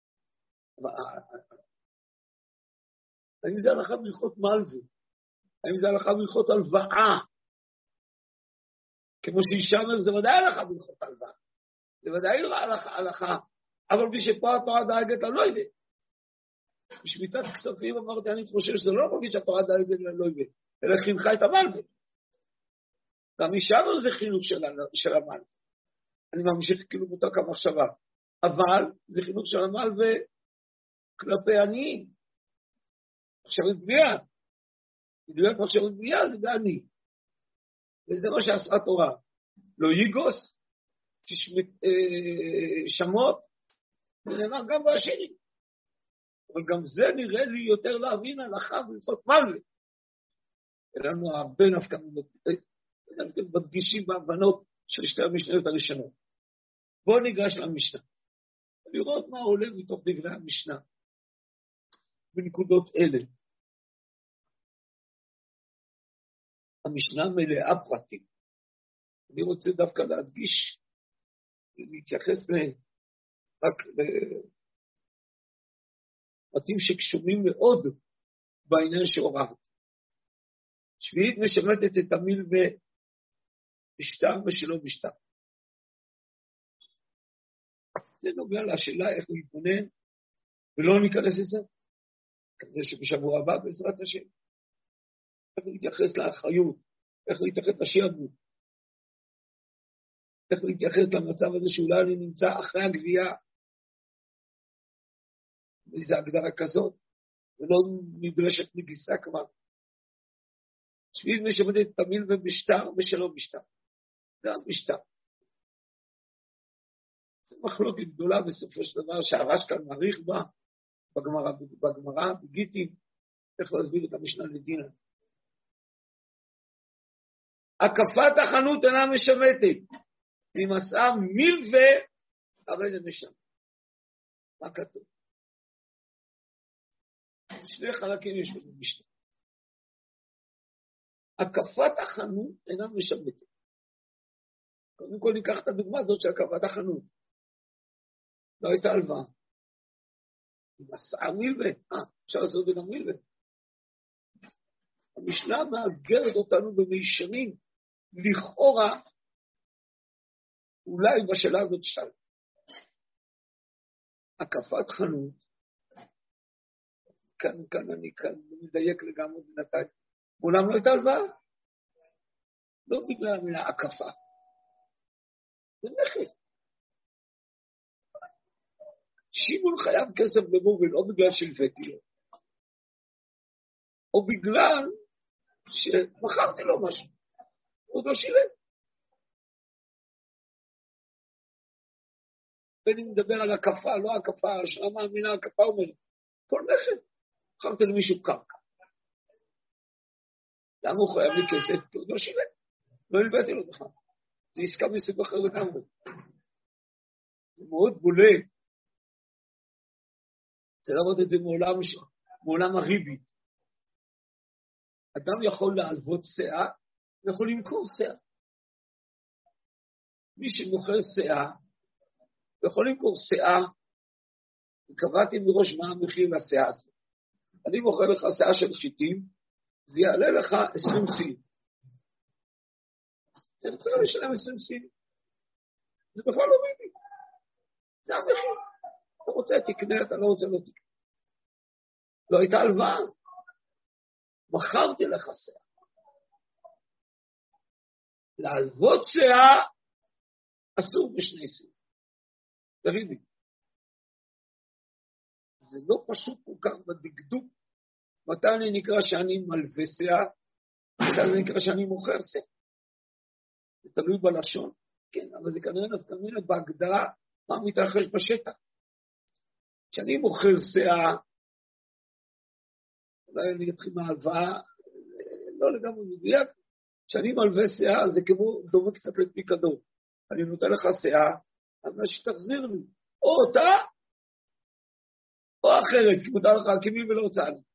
האם זה הלכה בהלכות מלווה? האם זה הלכה בהלכות הלוואה? כמו שאישה אומר, זה ודאי הלכה בהלכות הלוואה. זה ודאי לא הלכה, אבל כשפה התורה דאגת על לא יודע. בשמיטת כספים אמרתי, אני חושב שזה לא מרגיש שהתורה דאגת על לא יודע, אלא חינכה את המלווה. גם אישה אומר זה חינוך של המלווה. אני ממשיך כאילו באותה כמחשבה. אבל זה חינוך של המלווה כלפי עניים. מחשבת בנייה. מדויק מחשבת בנייה זה בעני. וזה מה שעשה התורה. לא ייגוס, שמות, ונאמר גם באשרים. אבל גם זה נראה לי יותר להבין הלכה ולפות מלווה. אין לנו הרבה נפקנות, מדגישים בהבנות של שתי המשניות הראשונות. בואו ניגש למשנה. לראות מה עולה מתוך דברי המשנה. בנקודות אלה. המשנה מלאה פרטים. אני רוצה דווקא להדגיש, להתייחס רק לפרטים שקשורים מאוד בעניין שעוררת. שביעית משמטת את המיל בשטר ושלא בשטר. זה נוגע לשאלה איך הוא יתבונן, ולא ניכנס לזה, כדי שבשבוע הבא בעזרת השם. איך הוא יתייחס לאחריות, איך הוא יתייחס לשעבוד, איך הוא יתייחס למצב הזה שאולי אני נמצא אחרי הגבייה, איזו הגדרה כזאת, ולא נדרשת מגיסה כבר. שביעית משמטת את המיל ובשטר ושלא בשטר. זה המשטר. זו מחלוקת גדולה בסופו של דבר שהרש"כ"ל מעריך בה, בגמרא, בגיטין, איך להסביר את המשנה לדינה. הקפת החנות אינה משמטת, היא מסעה מלווה, הרי זה משם. מה כתוב? שני חלקים יש לנו משנה. הקפת החנות אינה משמטת. קודם כל ניקח את הדוגמה הזאת של הקפת החנות. לא הייתה הלוואה. היא מסעה מלווה. אפשר לעשות את זה גם מלווה. המשנה מאתגרת אותנו במישרים, לכאורה, אולי בשאלה הזאת שאל. הקפת חנות, כאן אני מדייק לגמרי בינתיים, מעולם לא הייתה הלוואה. לא בגלל המילה הקפה. זה נכד. שמעון חייב כסף במובל, או בגלל שלוויתי לו, או בגלל שמכרתי לו משהו, הוא לא שילם. בין אם מדבר על הקפה, לא הקפה, השרמה המילה הקפה אומרת, כל נכד, מכרתי למישהו קרקע. למה הוא חייב לי כסף? כי הוא לא שילם, לא הלוויתי לו בכלל. זה עסקה מסוג אחר לגמרי. זה מאוד בולט. צריך לעבוד את זה מעולם הריבית. אדם יכול להלוות שאה, ויכול למכור שאה. מי שמוכר שאה, יכול למכור שאה, וקבעתי מראש מה המחיר לשאה הזאת. אני מוכר לך שאה של חיטים, זה יעלה לך 20 סין. זה צריך לשלם 20 סין. זה בכלל לא ריבית. זה המחיר. אתה רוצה תקנה, אתה לא רוצה לא תקנה. לא הייתה הלוואה. מכרתי לך שאה. להלוות שאה אסור בשני סין. זה ריבית. זה לא פשוט כל כך בדקדוק. מתי אני נקרא שאני מלווה שאה? מתי אני נקרא שאני מוכר שאה? זה תלוי בלשון. כן, אבל זה כנראה בהגדרה מה מתרחש בשטח. כשאני מוכר שאה, אולי אני אתחיל מההלוואה, לא לגמרי מדויק, כשאני מלווה שאה זה כמו דומה קצת לפיקדון. אני נותן לך שאה, אז מה שתחזיר לי, או אותה, או אחרת, כי מותר לך הקימים ולא הוצאה לי.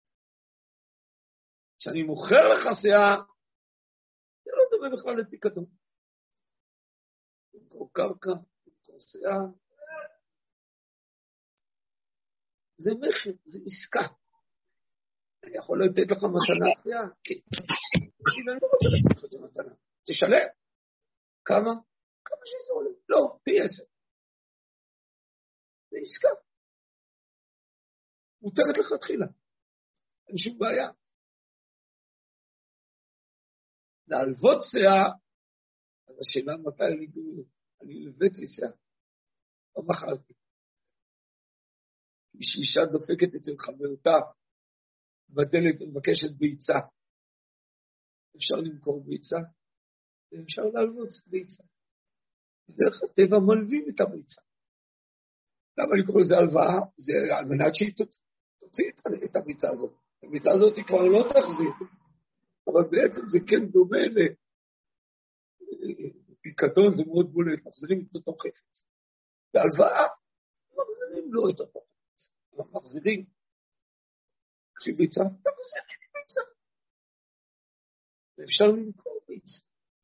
כשאני מוכר לך שאה, זה לא דומה בכלל לפיקדון. או קרקע, או שאה. זה מחיר, זה עסקה. אני יכול לתת לך מתנה שאה? כן. אני לא רוצה לתת לך את המתנה. תשלם. כמה? כמה שזה עולה. לא, פי 10. זה עסקה. מותרת לך תחילה. אין שום בעיה. להלוות שיער, אז השאלה מתי אני לבאתי שיער. לא מכרתי. שאישה דופקת אצל חברתה בדלת ומבקשת ביצה. אפשר למכור ביצה, ואפשר להלוות ביצה. בדרך הטבע מלווים את הביצה. למה אני קורא לזה הלוואה? זה על מנת שהיא תוציא את הביצה הזאת. הביצה הזאת היא כבר לא תחזיר, אבל בעצם זה כן דומה לפיקדון, זה מאוד בולט, מחזירים את אותו חפץ. בהלוואה, מחזירים לא את אותו חפץ, אבל מחזירים. כשהיא ביצה, מחזירים ביצה. ואפשר למכור ביצה.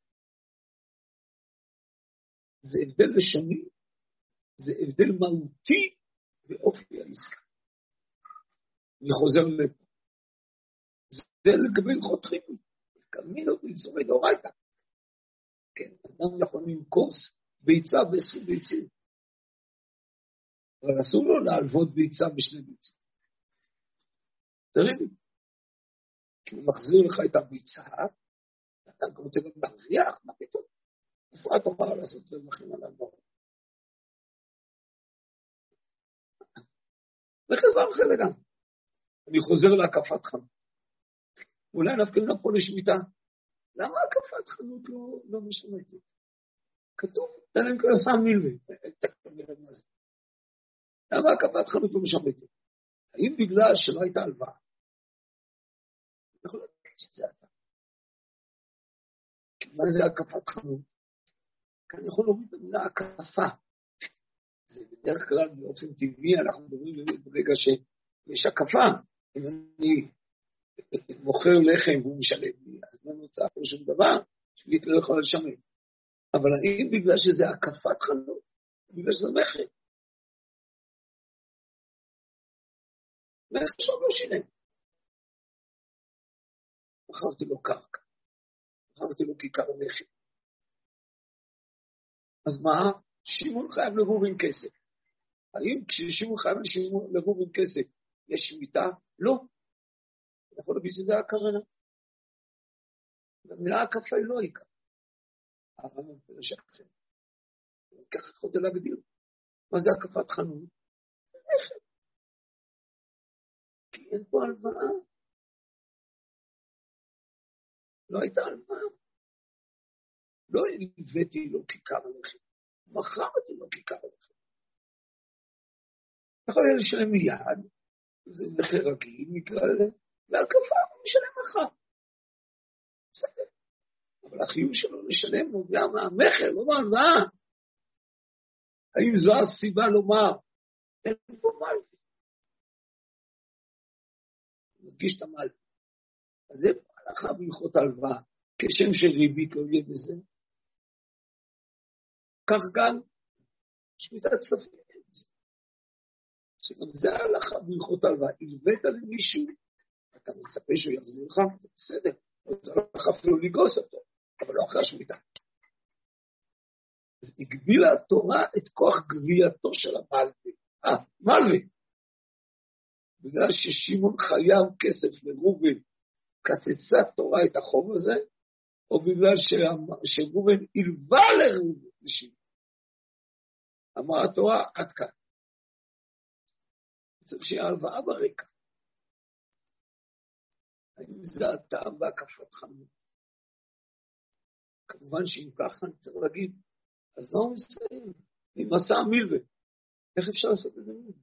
זה הבדל לשוני, זה הבדל מהותי באופי העסקה. אני חוזר לפה. זה לגבי חותכים, קמינות ולצורי דאורייתא. כן, אדם יכול למכור ביצה ב20 ביצים. אבל אסור לו להלוות ביצה בשני ביצים. תראי, כי הוא מחזיר לך את הביצה, אתה רוצה גם להרוויח, מה פתאום? אפרת אומר לעשות את זה על הדבר. וחזר חלק גם. אני חוזר להקפת חנות. אולי נפקד פה לשמיטה. למה הקפת חנות לא משמעתית? כתוב, תלם כנסה מילווה. למה הקפת חנות לא משמעתית? האם בגלל שלא הייתה הלוואה? אני יכול להגיד שזה אתה. מה זה הקפת חנות? כי אני יכול להגיד את המילה הקפה. זה בדרך כלל באופן טבעי, אנחנו מדברים ברגע שיש הקפה. אם אני מוכר לחם והוא משלם לי, אז לא נוצא פה שום דבר, שביט לא יכול לשמם. אבל האם בגלל שזה הקפת חנות, בגלל שזה מחר. מחר שלא לא שילם. מכרתי לו קרקע. מכרתי לו כיכר לחם. אז מה? שמעון חייב לבובין כסף. האם כששמעון חייב לבובין כסף, יש שמיטה? לא. אני יכול להגיד שזה הכוונה. במילה הקפה היא לא עיקר. אבל אני רוצה לשכם. ככה יכולת להגדיר. מה זה הקפת חנות? לחם. כי אין פה הלוואה. לא הייתה הלוואה. לא הבאתי לו כיכר לחם. מכרתי לו כיכר לחם. יכול היה לשלם מיד, זה מחיר רגיל, נקרא לזה, והקפה הוא משלם מחר. בסדר. אבל החיוב שלו לשלם נובע מהמחר, לא מהלוואה. האם זו הסיבה לומר, אין פה מלווה. נדגיש את המלווה. אז זה הלכה בהלכות הלוואה, כשם שריבית לא יהיה בזה. כך גם שמיטת כספים. שגם זה ההלכה בהלכות הלוואה. הלווית למישהו, אתה מצפה שהוא יחזיר לך, זה בסדר. אתה לא יכול אפילו לגוס אותו, אבל לא אחרי השמיטה. אז הגבילה התורה את כוח גבייתו של המלווה. מלווה. בגלל ששמעון חייב כסף לראובן, קצצה תורה את החוב הזה, או בגלל שראובן הלווה לראובן לשמעון. אמרה התורה, עד כאן. צריך שיהיה הלוואה ברקע. האם זה הטעם בהקפת חנות? כמובן שאם ככה אני צריך להגיד, אז מה הוא מסיים? ממסע מילווה. איך אפשר לעשות את זה מילווה?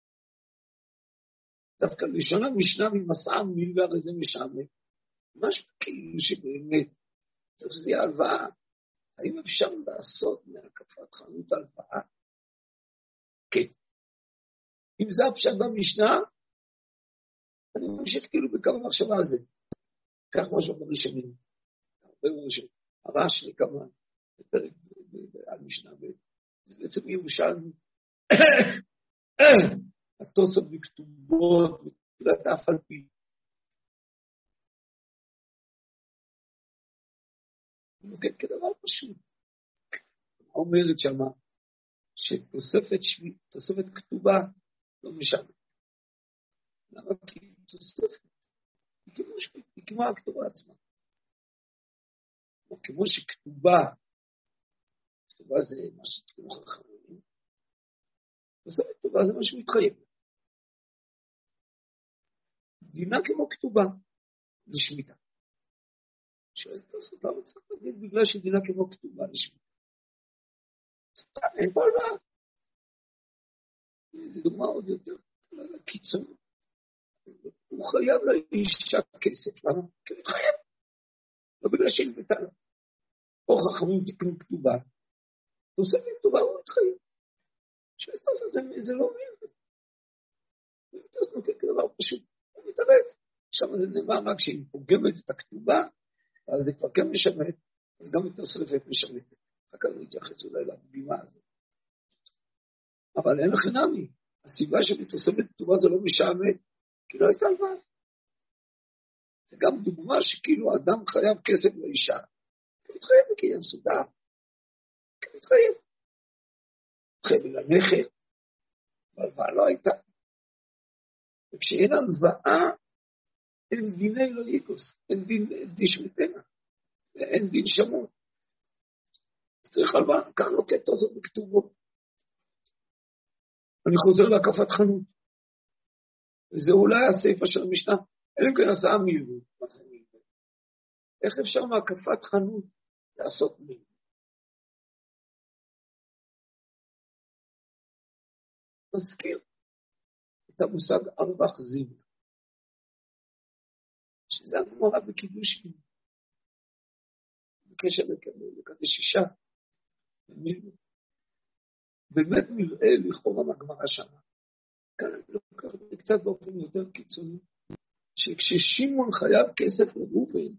דווקא לשון המשנה ממסע מילווה, הרי זה משעמם. משהו כאילו שבאמת צריך שזה יהיה הלוואה. האם אפשר לעשות מהקפת חנות הלוואה? כן. אם זה הפשט במשנה, אני ממשיך כאילו בכמה מחשבה על זה. כך משהו בראשונים. הרבה ראשונים. הרעש לי כמה בפרק על משנה ב'. זה בעצם ירושלמי. התוספות בכתובות, בתחילת אף על פי. כן, כדבר פשוט. אומרת שמה, שתוספת כתובה לא משנה. למה? כי תוספת, היא כמו הכתובה עצמה. או כמו שכתובה זה מה שתקנו חכמים, תוספת כתובה זה מה שמתחייב. דינה כמו כתובה, זה שמיטה. שואלת תוספת, למה צריך להגיד בגלל שדינה כמו כתובה לשמיטה? אין פה הלוואה. זו דוגמה עוד יותר קיצונית. הוא חייב לאישה כסף, למה? כי הוא חייב. לא בגלל שהלוותה לה. או חכמים תקנו כתובה, תוספת כתובה הוא מתחייב. שואלת תוספת, זה לא אומר. תוספת כדבר פשוט, הוא מתארץ. שם זה נאמר רק שהיא פוגמת את הכתובה, אז זה כבר כן משמט, אז גם את תוספת משמטת. רק אני אתייחס אולי לדגימה הזאת. אבל אין חינמי. הסיבה שבתוספת כתובה זה לא משעמד, כי לא הייתה הלוואה. זה גם דוגמה שכאילו אדם חייב כסף לאישה. כי מתחייב בקניין סודר. כי מתחייב. מתחייב לנכר. והלוואה לא הייתה. וכשאין הלוואה, אין דיני לא יקוס. אין דין דשמתנה. אין דין שמות. צריך הלוואה, כאן לא קטע זאת בכתובו. אני חוזר להקפת חנות. וזה אולי הסעיף של המשנה. אין כאן עשה מילוות. מה זה מילוות? איך אפשר מהקפת חנות לעשות מילוות? מזכיר את המושג ארבח זיו. שזה הגמרא בקידושין. בקשר לקדש אישה. מילוות. באמת נראה לכאורה מהגמרא שמה. כאן אני לוקח קצת באופן יותר קיצוני, שכששימון חייב כסף לראובן,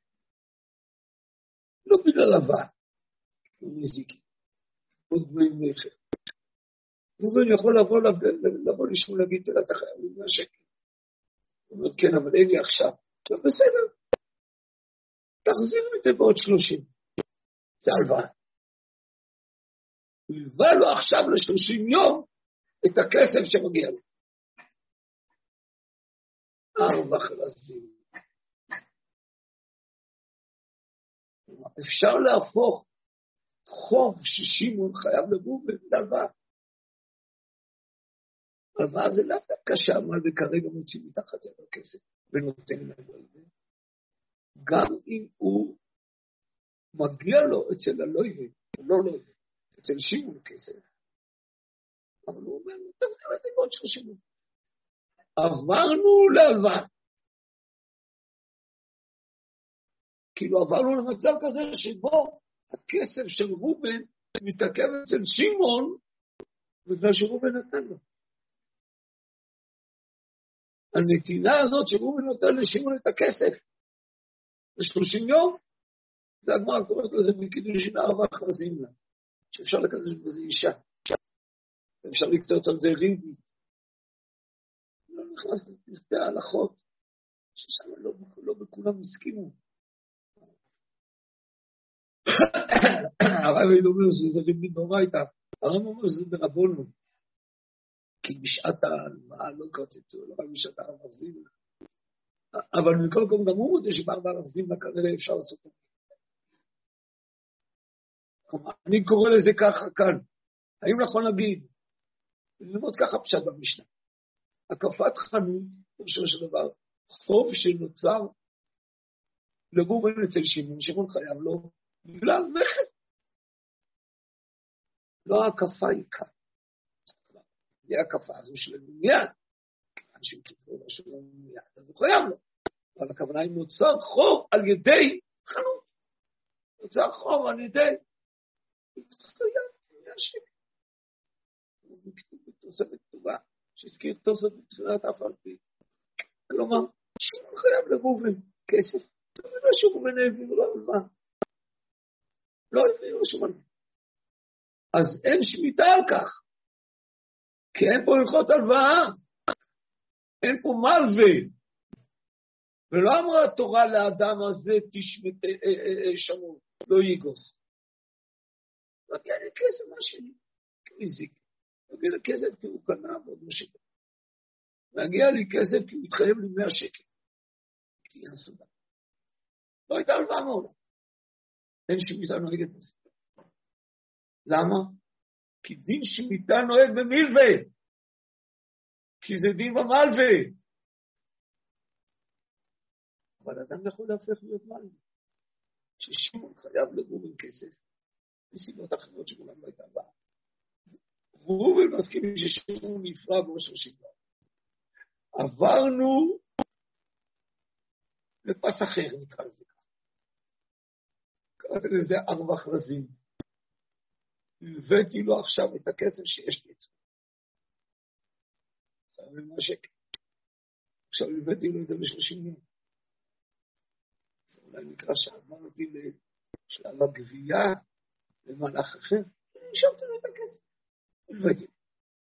לא בגלל הלוואה, הוא מזיקים, עוד דמי מכר. ראובן יכול לבוא לשמוע להגיד, אתה חייב לי 100 שקל. הוא אומר, כן, אבל אין לי עכשיו. בסדר, תחזיר לי את זה בעוד 30. זה הלוואה. הוא הלווה לו עכשיו ל-30 יום את הכסף שמגיע לו. ארבע חלזים. אפשר להפוך חוב ששימון חייב לראובן להלוואה. הלוואה זה לא דווקא שעמל וכרגע מוציא מתחת את הכסף ונותן להם. גם אם הוא מגיע לו אצל הלויבה, לא לויבה, אצל שימון כסף. אבל הוא אומר, תחזיר את זה בעוד 30 יום. עברנו להלוואה. כאילו עברנו למצב כזה שבו הכסף של ראובן מתעכב אצל שימון, בגלל שראובן נתן לו. הנתינה הזאת שראובן נותן לשימון את הכסף, ל-30 יום, זה הגמרא קוראת לזה מקידושין ארבע חלזים לה, שאפשר לקדש בזה אישה. אפשר לקצות על זה ריבית. לא נכנס לפרטי ההלכות, ששם לא בכולם הסכימו. הרב אומר שזה ריבית דאורייתא, הרב אומר שזה דרבנן. כי בשעת ההלוואה לא קרצצו, לא רק בשעת ארבע זימנה. אבל מכל מקום גם הוא מודה שבארבע זימנה כנראה אפשר לעשות את זה. אני קורא לזה ככה כאן. האם נכון להגיד? ללמוד ככה פשט במשנה. הקפת חנות, פרשו של דבר, חוב שנוצר לראובן אצל שימון, שימון חייב לו, בגלל מכר. לא הקפה היא כאן. היא הקפה הזו של מיד. אנשים כתבו לו של מיד, אז הוא חייב לו. אבל הכוונה היא נוצר חוב על ידי חנות. נוצר חוב על ידי חייב, מהשם. תוספת כתובה, שהזכיר תוספת בתחילת אף על פי. כלומר, שימון חייב לראובן כסף. לא שראובן העביר לו הלוואה. לא העביר לו שום הלוואה. אז אין שמיטה על כך. כי אין פה הלכות הלוואה. אין פה מלווה. ולא אמרה התורה לאדם הזה תשמט שמור, לא ייגוס. מגיע לי כסף, מה שלי? כי הוא הזיק. מגיע לי כסף כי הוא קנה ועוד לא שקל. מגיע לי כסף כי הוא התחייב לי 100 שקל. כי אין סודה. לא הייתה הלוואה מעולם. אין שמיטה נוהגת בזה. למה? כי דין שמיטה נוהג במילווה. כי זה דין במלווה. אבל אדם יכול להפך להיות מלווה. ששמעון חייב לגור עם כסף. מסיבות אחרות שכולם לא הייתה באה. ראובן מסכים ששמעון נפרע באושר שבעה. עברנו לפס אחר, נקרא לזה ככה. קראתי לזה 4 חרזים. הבאתי לו עכשיו את הכסף שיש לי אצלו. עכשיו הבאתי לו את זה ב-30 יום. זה אולי נקרא שעברתי לשלב הגבייה למהלך אחר. נשארתי לו את הכסף. הבאתי לו.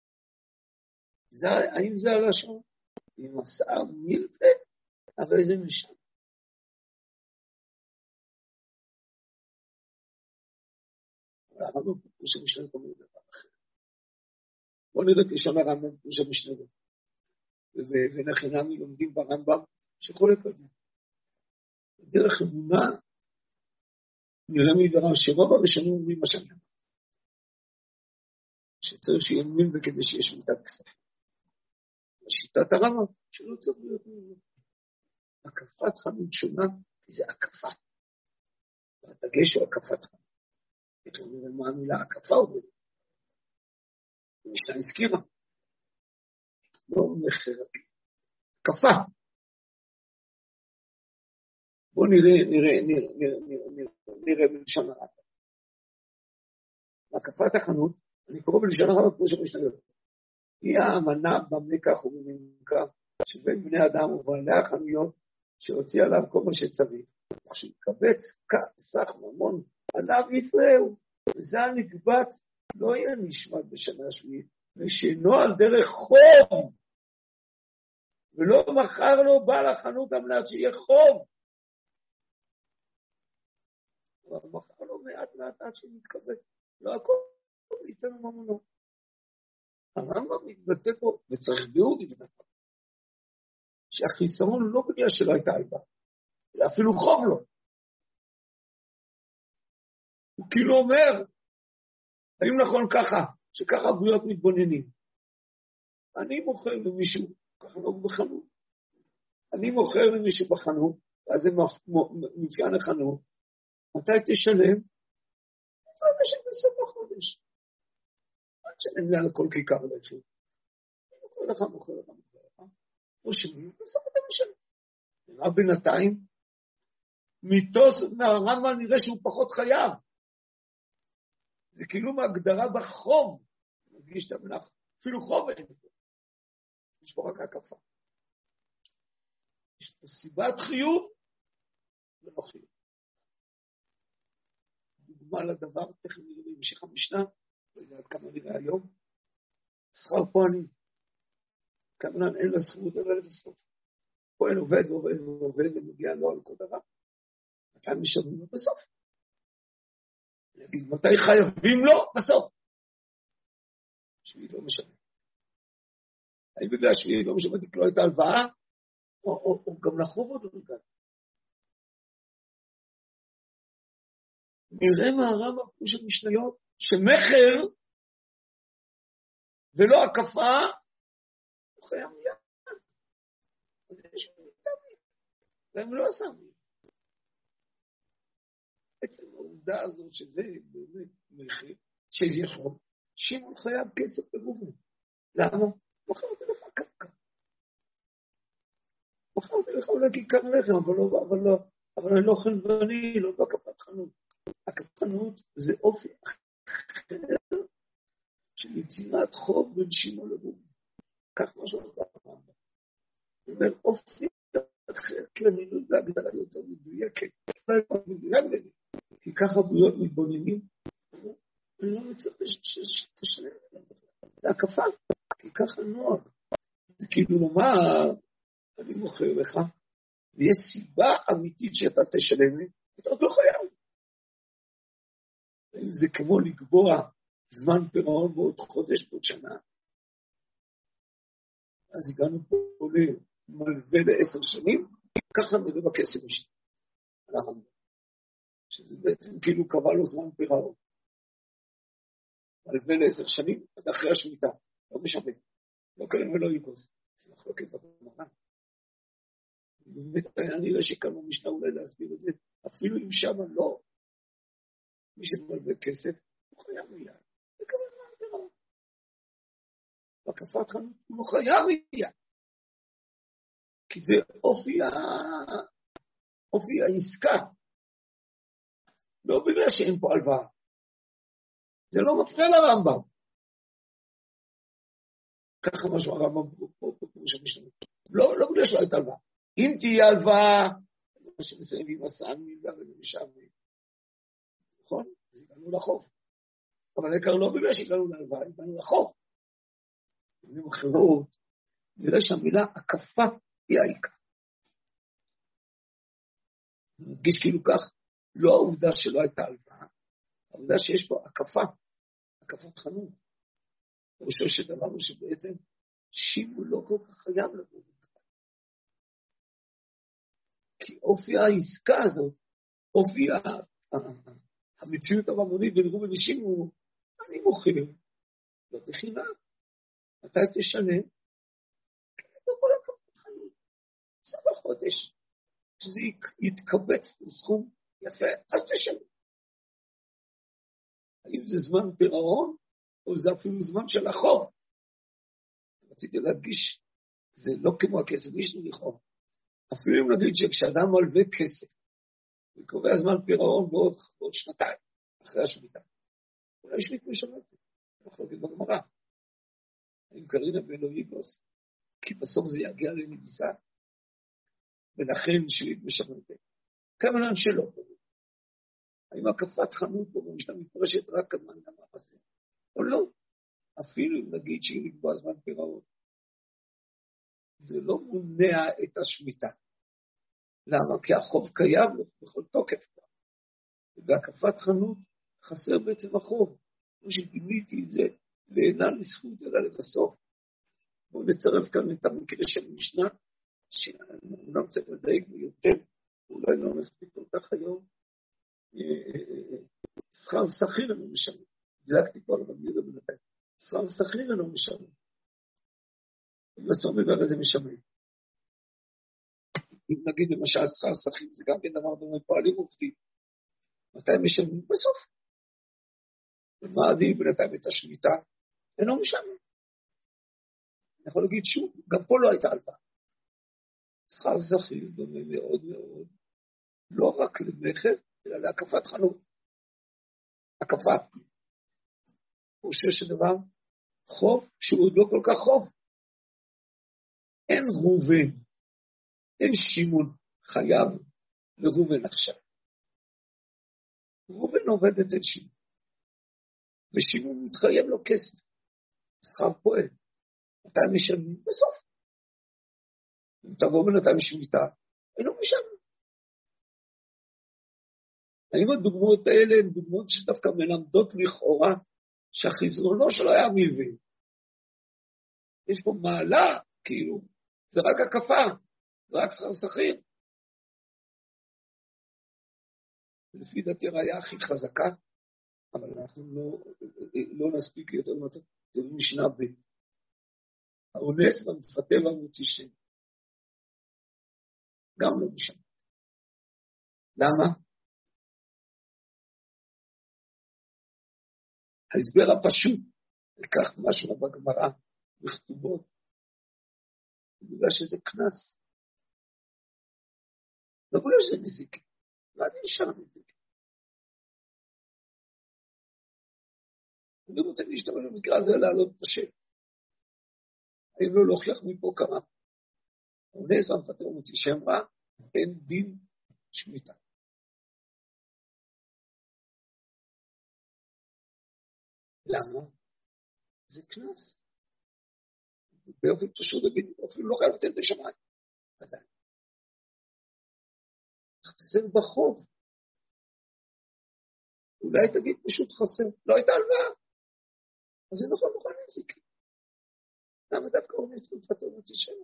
האם זה הלשון? אם השר מילפה, הרי זה משם. הרמב"ם פירוש המשנה אומר דבר אחר. בואו נראה כשם הרמב"ם פירוש המשנה. ולחינם לומדים ברמב"ם שחולק על זה. בדרך אמונה נראה מדבריו שרוב הראשונים אומרים מה שאני אומר. שצריך שיהיה מילווה כדי שיש מיטת כספים. שיטת הרמב"ם שלא צריך להיות מילווה. הקפת חנות שונה כי זה הקפה. והדגש הוא הקפת חנות. אנחנו נראה מה המילה הקפה עובד. המשנה הזכירה. לא מחר, הקפה. בואו נראה בלשון הרמב"ם. הקפת החנות, אני קורא בלשון הרמב"ם כמו שמשתנה. היא האמנה במקח ובממכר שבין בני אדם ובעלי החנויות שהוציא עליו כל מה שצריך. כשיקבץ סך ממון עליו יפרעו, וזה הנקבץ לא יהיה נשמט בשנה השביעית, ושאינו על דרך חוב, ולא מכר לו בעל החנות המלאת שיהיה חוב. אבל מכר לו מעט עד שמתקבץ, לא הכל ייתן לו ממונו. הרמב"ם מתבטא פה, וצריך ביאור מתבטא, שהחיסרון לא בגלל שלא הייתה הלוואה, אלא אפילו חוב לו. הוא כאילו אומר, האם נכון ככה, שככה הבריות מתבוננים? אני מוכר למישהו, ככה לא בחנות, אני מוכר למישהו בחנות, ואז זה מפיין לחנות, מתי תשלם? זה משל בסוף החודש. עד שלם לי על הכל כיכר לחם. מוכר לך. או שנים, בסוף אתה משלם. נראה בינתיים, מיתוס מהרמב"ם נראה שהוא פחות חייב. זה כאילו מהגדרה בחוב. נגיש את המנח, אפילו חוב אין. יש פה רק הקפה. יש פה סיבת חיוב, ולא חיוב. דוגמה לדבר, תכף נראה בהמשך המשנה, לא יודע עד כמה נראה היום, שכר פועלים. כמובן אין לה זכות אלא לבסוף. פועל עובד, ומגיע לו על כל דבר. מתי משלמים לו בסוף? להגיד, מתי חייבים לו? בסוף. שביעית לא משלם. האם בגלל שביעית לא משלם, לא הייתה הלוואה, או גם לחוב עוד לא נגד. נראה מהרמב"ם פירוש המשניות, שמחר ולא הקפה, הוא חייב מיד. אז יש מתאמים, והם לא שמים. עצם העובדה הזאת שזה באמת מחיר, שזה יכול, שמעון חייב כסף בגובו. למה? מכרתי לך קרקע. מכרתי לך אולי כיכר לחם, אבל אני לא חנווני, לא בהקפת חנות. הקפנות זה אופי אחר של יצירת חוב בין שמעון לבוגי. כך מה שאומר ברמב"ם. זאת אומרת, אופי אחר, כי אני לא יודע הגדרה יותר מדויקת. כי ככה בריאות מתבוננים, אני לא מצפה שתשלם להם. זה הקפה, כי ככה נועד. זה כאילו לומר, אני מוכר לך, ויש סיבה אמיתית שאתה תשלם לי, אתה עוד לא חייב. אם זה כמו לקבוע זמן פירעון בעוד חודש, בעוד שנה, אז הגענו פה למלווה ל10 שנים, ככה נראה בכסף משנה. שזה בעצם כאילו קבע לו זמן פירעון. מלווה ל10 שנים, עד אחרי השמיטה, לא משנה. לא קלם ולא יגוז. זה מחלוקת בגמרא. באמת היה נראה שכאן משנה אולי להסביר את זה, אפילו אם שמה לא. מי שמלווה כסף, הוא חייב מיד. זה קבע זמן פירעון. בהקפת חנות הוא לא חייב מיד. כי זה אופי העסקה. לא בגלל שאין פה הלוואה. זה לא מפריע לרמב"ם. ככה משהו הרמב"ם פה שמשתמש. לא בגלל שלא הייתה הלוואה. אם תהיה הלוואה, מה שמסיים עם הסען מילה ומשם, נכון? אז הגענו לחוף. אבל העיקר לא בגלל שהגענו להלוואה, הגענו לחוף. במילים אחרות, נראה שהמילה הקפה היא העיקר. נרגיש כאילו כך, לא העובדה שלא הייתה הלוואה, העובדה שיש פה הקפת חנות. ראשו שדבר הוא שבעצם שימו לא כל כך חייב לבוא. כי אופי העסקה הזאת, אופי המציאות הממונית בין ראובן ושימו, אני מוכר, לא בחינם, מתי תשלם? לא כל הקפת חנות, סוף החודש, שזה יתקבץ לסכום יפה, אז תשלם. האם זה זמן פירעון, או זה אפילו זמן של החוב? רציתי להדגיש, זה לא כמו הכסף, יש לי חוב. אפילו אם נגיד שכשאדם מלווה כסף, וקובע זמן פירעון בעוד שנתיים, אחרי השמיטה, אולי שמיט משמעתי, אנחנו נגיד בגמרא. האם קרינה ולא יגוס, כי בסוף זה יגיע לנגזה, ולכן שמיט משמעתי. כמובן שלא. האם הקפת חנות פה במשנה מתפרשת רק כזמן דבר הזה, או לא? אפילו אם נגיד שהיא לקבוע זמן פירעון, זה לא מונע את השמיטה. למה? כי החוב קיים בכל תוקף. ובהקפת חנות חסר בעצם החוב. כמו שדימיתי את זה, ואינה לזכות אלא לבסוף. בואו נצרף כאן את המקרה של משנה, שאומנם צריך לדייק ביותר, אולי לא נספיק כל כך היום, שכר שכיר אינו משלם. דילגתי פה על רבי יהודה בנתיים. שכר שכיר אינו משלם. ובסוף מדבר על זה משלם. אם נגיד למשל שכר שכיר, זה גם כן דבר דומה פועלים עובדים. מתי משלמים? בסוף. ומה עדיף בינתיים את השמיטה? אינו משלם. אני יכול להגיד שוב, גם פה לא הייתה הלוואה. שכר שכיר דומה מאוד מאוד, לא רק למכר, אלא להקפת חנות. הקפה. פירושו של דבר, חוב שהוא עוד לא כל כך חוב. אין ראובן, אין שמעון חייב לראובן עכשיו. ראובן עובד אצל שמעון, ושמעון מתחייב לו כסף, שכר פועל. מתי משלמים? בסוף. אם תבוא בינתיים שמיטה, אינו משלם. האם הדוגמאות האלה הן דוגמאות שדווקא מלמדות לכאורה שהחזרונו שלו היה מלווה? יש פה מעלה, כאילו, זה רק הקפה, זה רק שכר שכיר. לפי דעתי ראיה הכי חזקה, אבל אנחנו לא נספיק יותר מצב, זה משנה ב'. האונס והמפתה והמוציא שם. גם לא משנה. למה? ההסבר הפשוט, לקח משהו בגמרא, בכתובות, בגלל שזה כנס. לא בגלל שזה נזיקי, לא אני נשאר נזיקי. אני רוצה להשתמש במקרה הזה להעלות את השם. האם לא להוכיח מפה כמה? האונס והמפתה ומוציא שם רע, אין דין שמיטה. למה? זה כנס. באופן פשוט להגיד, אפילו לא חייב לתת בשמיים. עדיין. חסר בחוב. אולי תגיד פשוט חסר, לא הייתה הלוואה. אז זה נכון נזיקין. למה דווקא הוא נפטר מוציא שמה?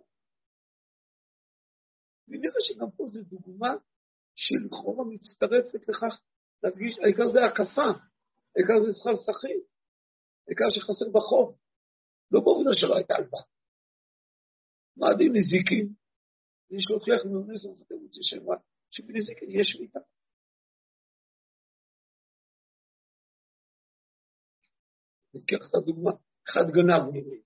ונראה שגם פה זו דוגמה שלכאורה מצטרפת לכך להדגיש, העיקר זה הקפה, העיקר זה שכר שכיר, העיקר שחסר בחוב, לא בעובדה שלא הייתה הלוואה. מה הדין נזיקין? יש להוכיח מאונס ומפטר מוציא שמה, שבנזיקין יש שמיטה. ניקח את הדוגמה, אחד גנב נראה.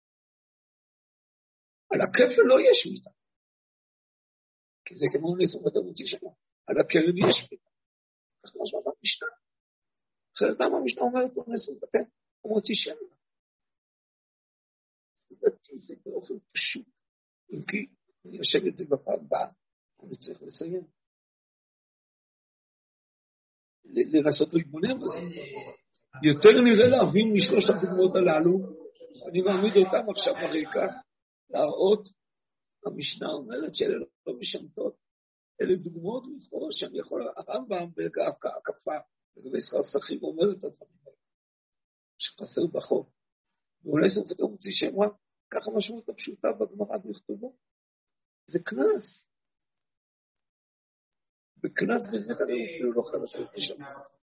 על הכפל לא יש שמיטה. כי זה כמו ניסו ואתה מוציא שמה. על הקרן יש שמיטה. כך מה שאתה משנה. אחרת למה המשנה אומרת לו ניסו ואתה מוציא שמה. לדעתי זה באופן פשוט. אם כי אני יושב את זה בפעם הבאה, אני צריך לסיים. לנסות להתבונן בזה. יותר נראה להבין משלוש הדוגמאות הללו, אני מעמיד אותם עכשיו ברקע, להראות, המשנה אומרת שאלה לא משמטות, אלה דוגמאות לכאורה שאני יכול, הרמב"ם בהקפה, לגבי שכר שכיר אומר את הדברים האלה, שחסר בחוב, ואולי סוף אתה מוציא שמה, ככה משמעות הפשוטה בגמרא בכתובו, זה כנס, בכנס באמת אני אפילו לא חייב לעשות לשם.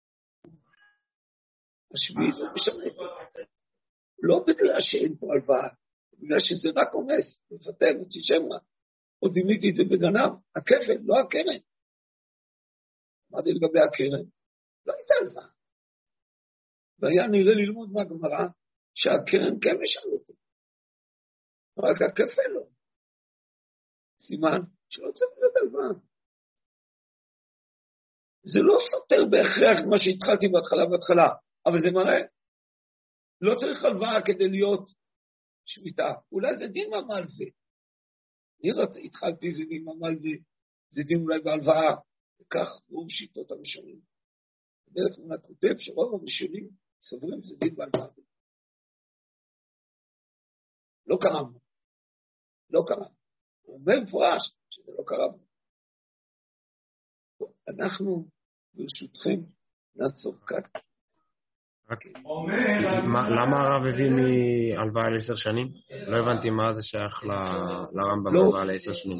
השביעית לא משמעת, לא בגלל שאין פה הלוואה, בגלל שזה רק עומס, מפתה, מוציא שמה, או דימיתי את זה בגנב, הכפל, לא הקרן. מה זה לגבי הקרן? לא הייתה הלוואה. והיה נראה ללמוד מהגמרא, שהקרן כן משמעותית, רק הכפל לא. סימן שלא צריך להיות הלוואה. זה לא סותר בהכרח מה שהתחלתי בהתחלה, אבל זה מראה, לא צריך הלוואה כדי להיות שמיטה, אולי זה דין ממלווה. אני התחלתי זה דין ממלווה, זה דין אולי בהלוואה, וכך רוב שיטות הראשונים. בדרך כלל כותב שרוב הראשונים סוברים זה דין בהלוואה. לא קרמנו. הוא אומר מפורש שזה לא קרמנו. אנחנו ברשותכם נעצור כאן. למה הרב הביא מהלוואה ל10 שנים? לא הבנתי מה זה שייך לרמב"ם הלוואה ל10 שנים.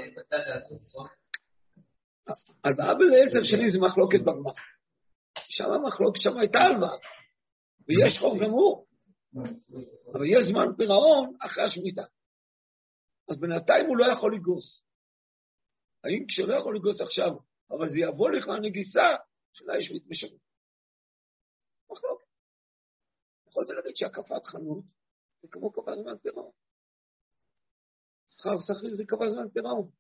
הלוואה ל10 שנים זה מחלוקת בגמרא. שם הייתה הלוואה, ויש חוב גמור, אבל יש זמן פירעון אחרי השמיטה. אז בינתיים הוא לא יכול לגוס. האם כשלא יכול לגוס עכשיו, אבל זה יבוא לך הנגיסה, שלה יש מתמשכת. מחלוקת. יכול להגיד שהקפת חנות זה כמו קבע זמן פירעון. שכר שכיר זה קבע זמן פירעון.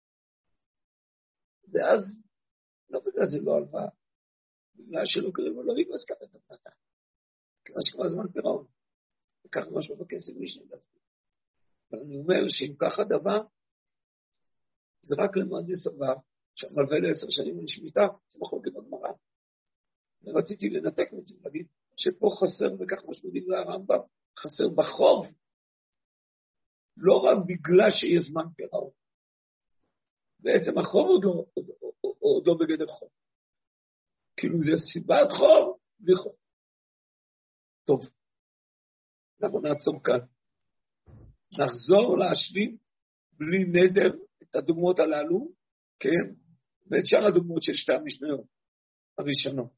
ואז, לא בגלל זה לא הלוואה, בגלל שלא קוראים לו לא יגוס ככה את הפרטה. כמה שקבע זמן פירעון. וכך משהו בכסף משנה להסביר. אבל אני אומר שאם ככה דבר, זה רק למען סבר, שהמלווה ל10 שנים אין שמיטה, זה מחלוקת בגמרא. ורציתי לנתק מזה, להגיד שפה חסר, וכך משמעותים לרמב"ם, חסר בחוב, לא רק בגלל שיש זמן פירעון. בעצם החוב עוד לא בגדר חוב. כאילו זה סיבת חוב בלי חוב. טוב, אנחנו נעצור כאן. נחזור להשלים בלי נדר את הדוגמאות הללו, כן? ואת שאר הדוגמאות של שתי המשניות הראשונות.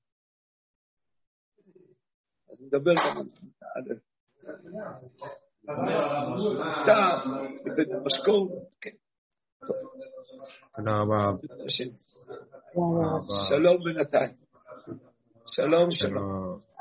אז נדבר גם על סתם, את המשקור, כן. תודה רבה. שלום בינתיים. שלום.